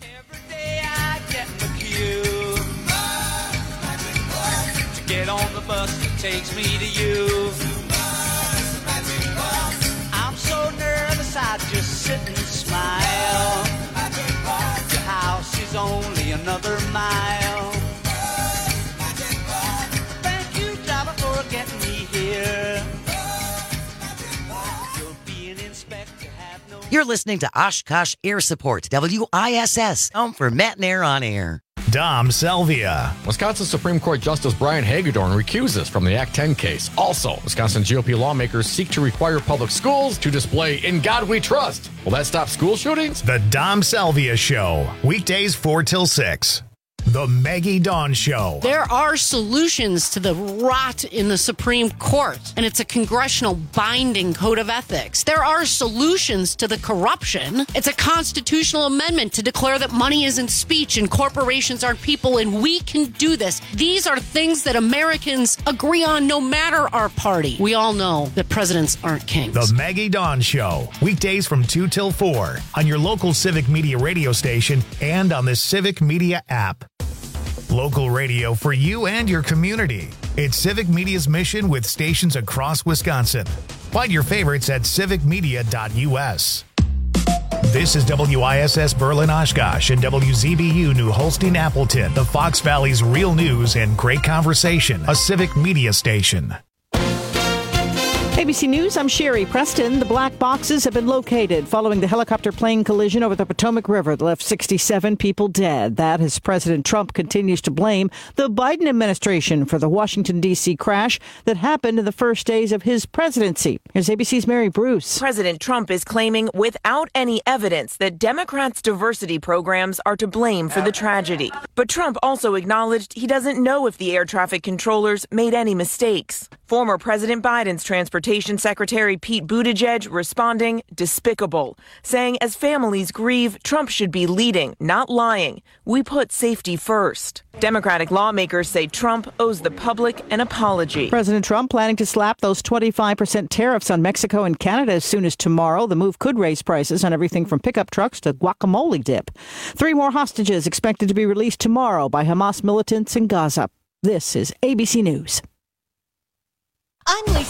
[SPEAKER 14] Get on the bus that takes me to you. I'm so nervous I just sit and smile. Your house is only another mile. Thank you, driver, for getting me here. You'll be an inspector, have no.
[SPEAKER 4] You're listening to Oshkosh Air Support, WISS, home for Matt and Air on Air.
[SPEAKER 17] Dom Selvia.
[SPEAKER 8] Wisconsin Supreme Court Justice Brian Hagedorn recuses from the Act 10 case. Also, Wisconsin GOP lawmakers seek to require public schools to display "In God We Trust." Will that stop school shootings?
[SPEAKER 17] The Dom Selvia Show. Weekdays 4 till 6.
[SPEAKER 1] The Maggie Dawn Show.
[SPEAKER 3] There are solutions to the rot in the Supreme Court, and it's a congressional binding code of ethics. There are solutions to the corruption. It's a constitutional amendment to declare that money isn't speech and corporations aren't people, and we can do this. These are things that Americans agree on no matter our party. We all know that presidents aren't kings.
[SPEAKER 1] The Maggie Dawn Show. Weekdays from 2 till 4 on your local Civic Media radio station and on the Civic Media app. Local radio for you and your community. It's Civic Media's mission with stations across Wisconsin. Find your favorites at civicmedia.us. This is WISS Berlin Oshkosh and WZBU New Holstein Appleton, the Fox Valley's real news and great conversation, a Civic Media station.
[SPEAKER 9] ABC News, I'm Sherry Preston. The black boxes have been located following the helicopter plane collision over the Potomac River that left 67 people dead. That as President Trump continues to blame the Biden administration for the Washington, D.C. crash that happened in the first days of his presidency. Here's ABC's Mary Bruce.
[SPEAKER 10] President Trump is claiming without any evidence that Democrats' diversity programs are to blame for the tragedy. But Trump also acknowledged he doesn't know if the air traffic controllers made any mistakes. Former President Biden's Transportation Secretary Pete Buttigieg responding, despicable, saying as families grieve, Trump should be leading, not lying. We put safety first. Democratic lawmakers say Trump owes the public an apology.
[SPEAKER 9] President Trump planning to slap those 25% tariffs on Mexico and Canada as soon as tomorrow. The move could raise prices on everything from pickup trucks to guacamole dip. 3 more hostages expected to be released tomorrow by Hamas militants in Gaza. This is ABC News.
[SPEAKER 7] I'm Lisa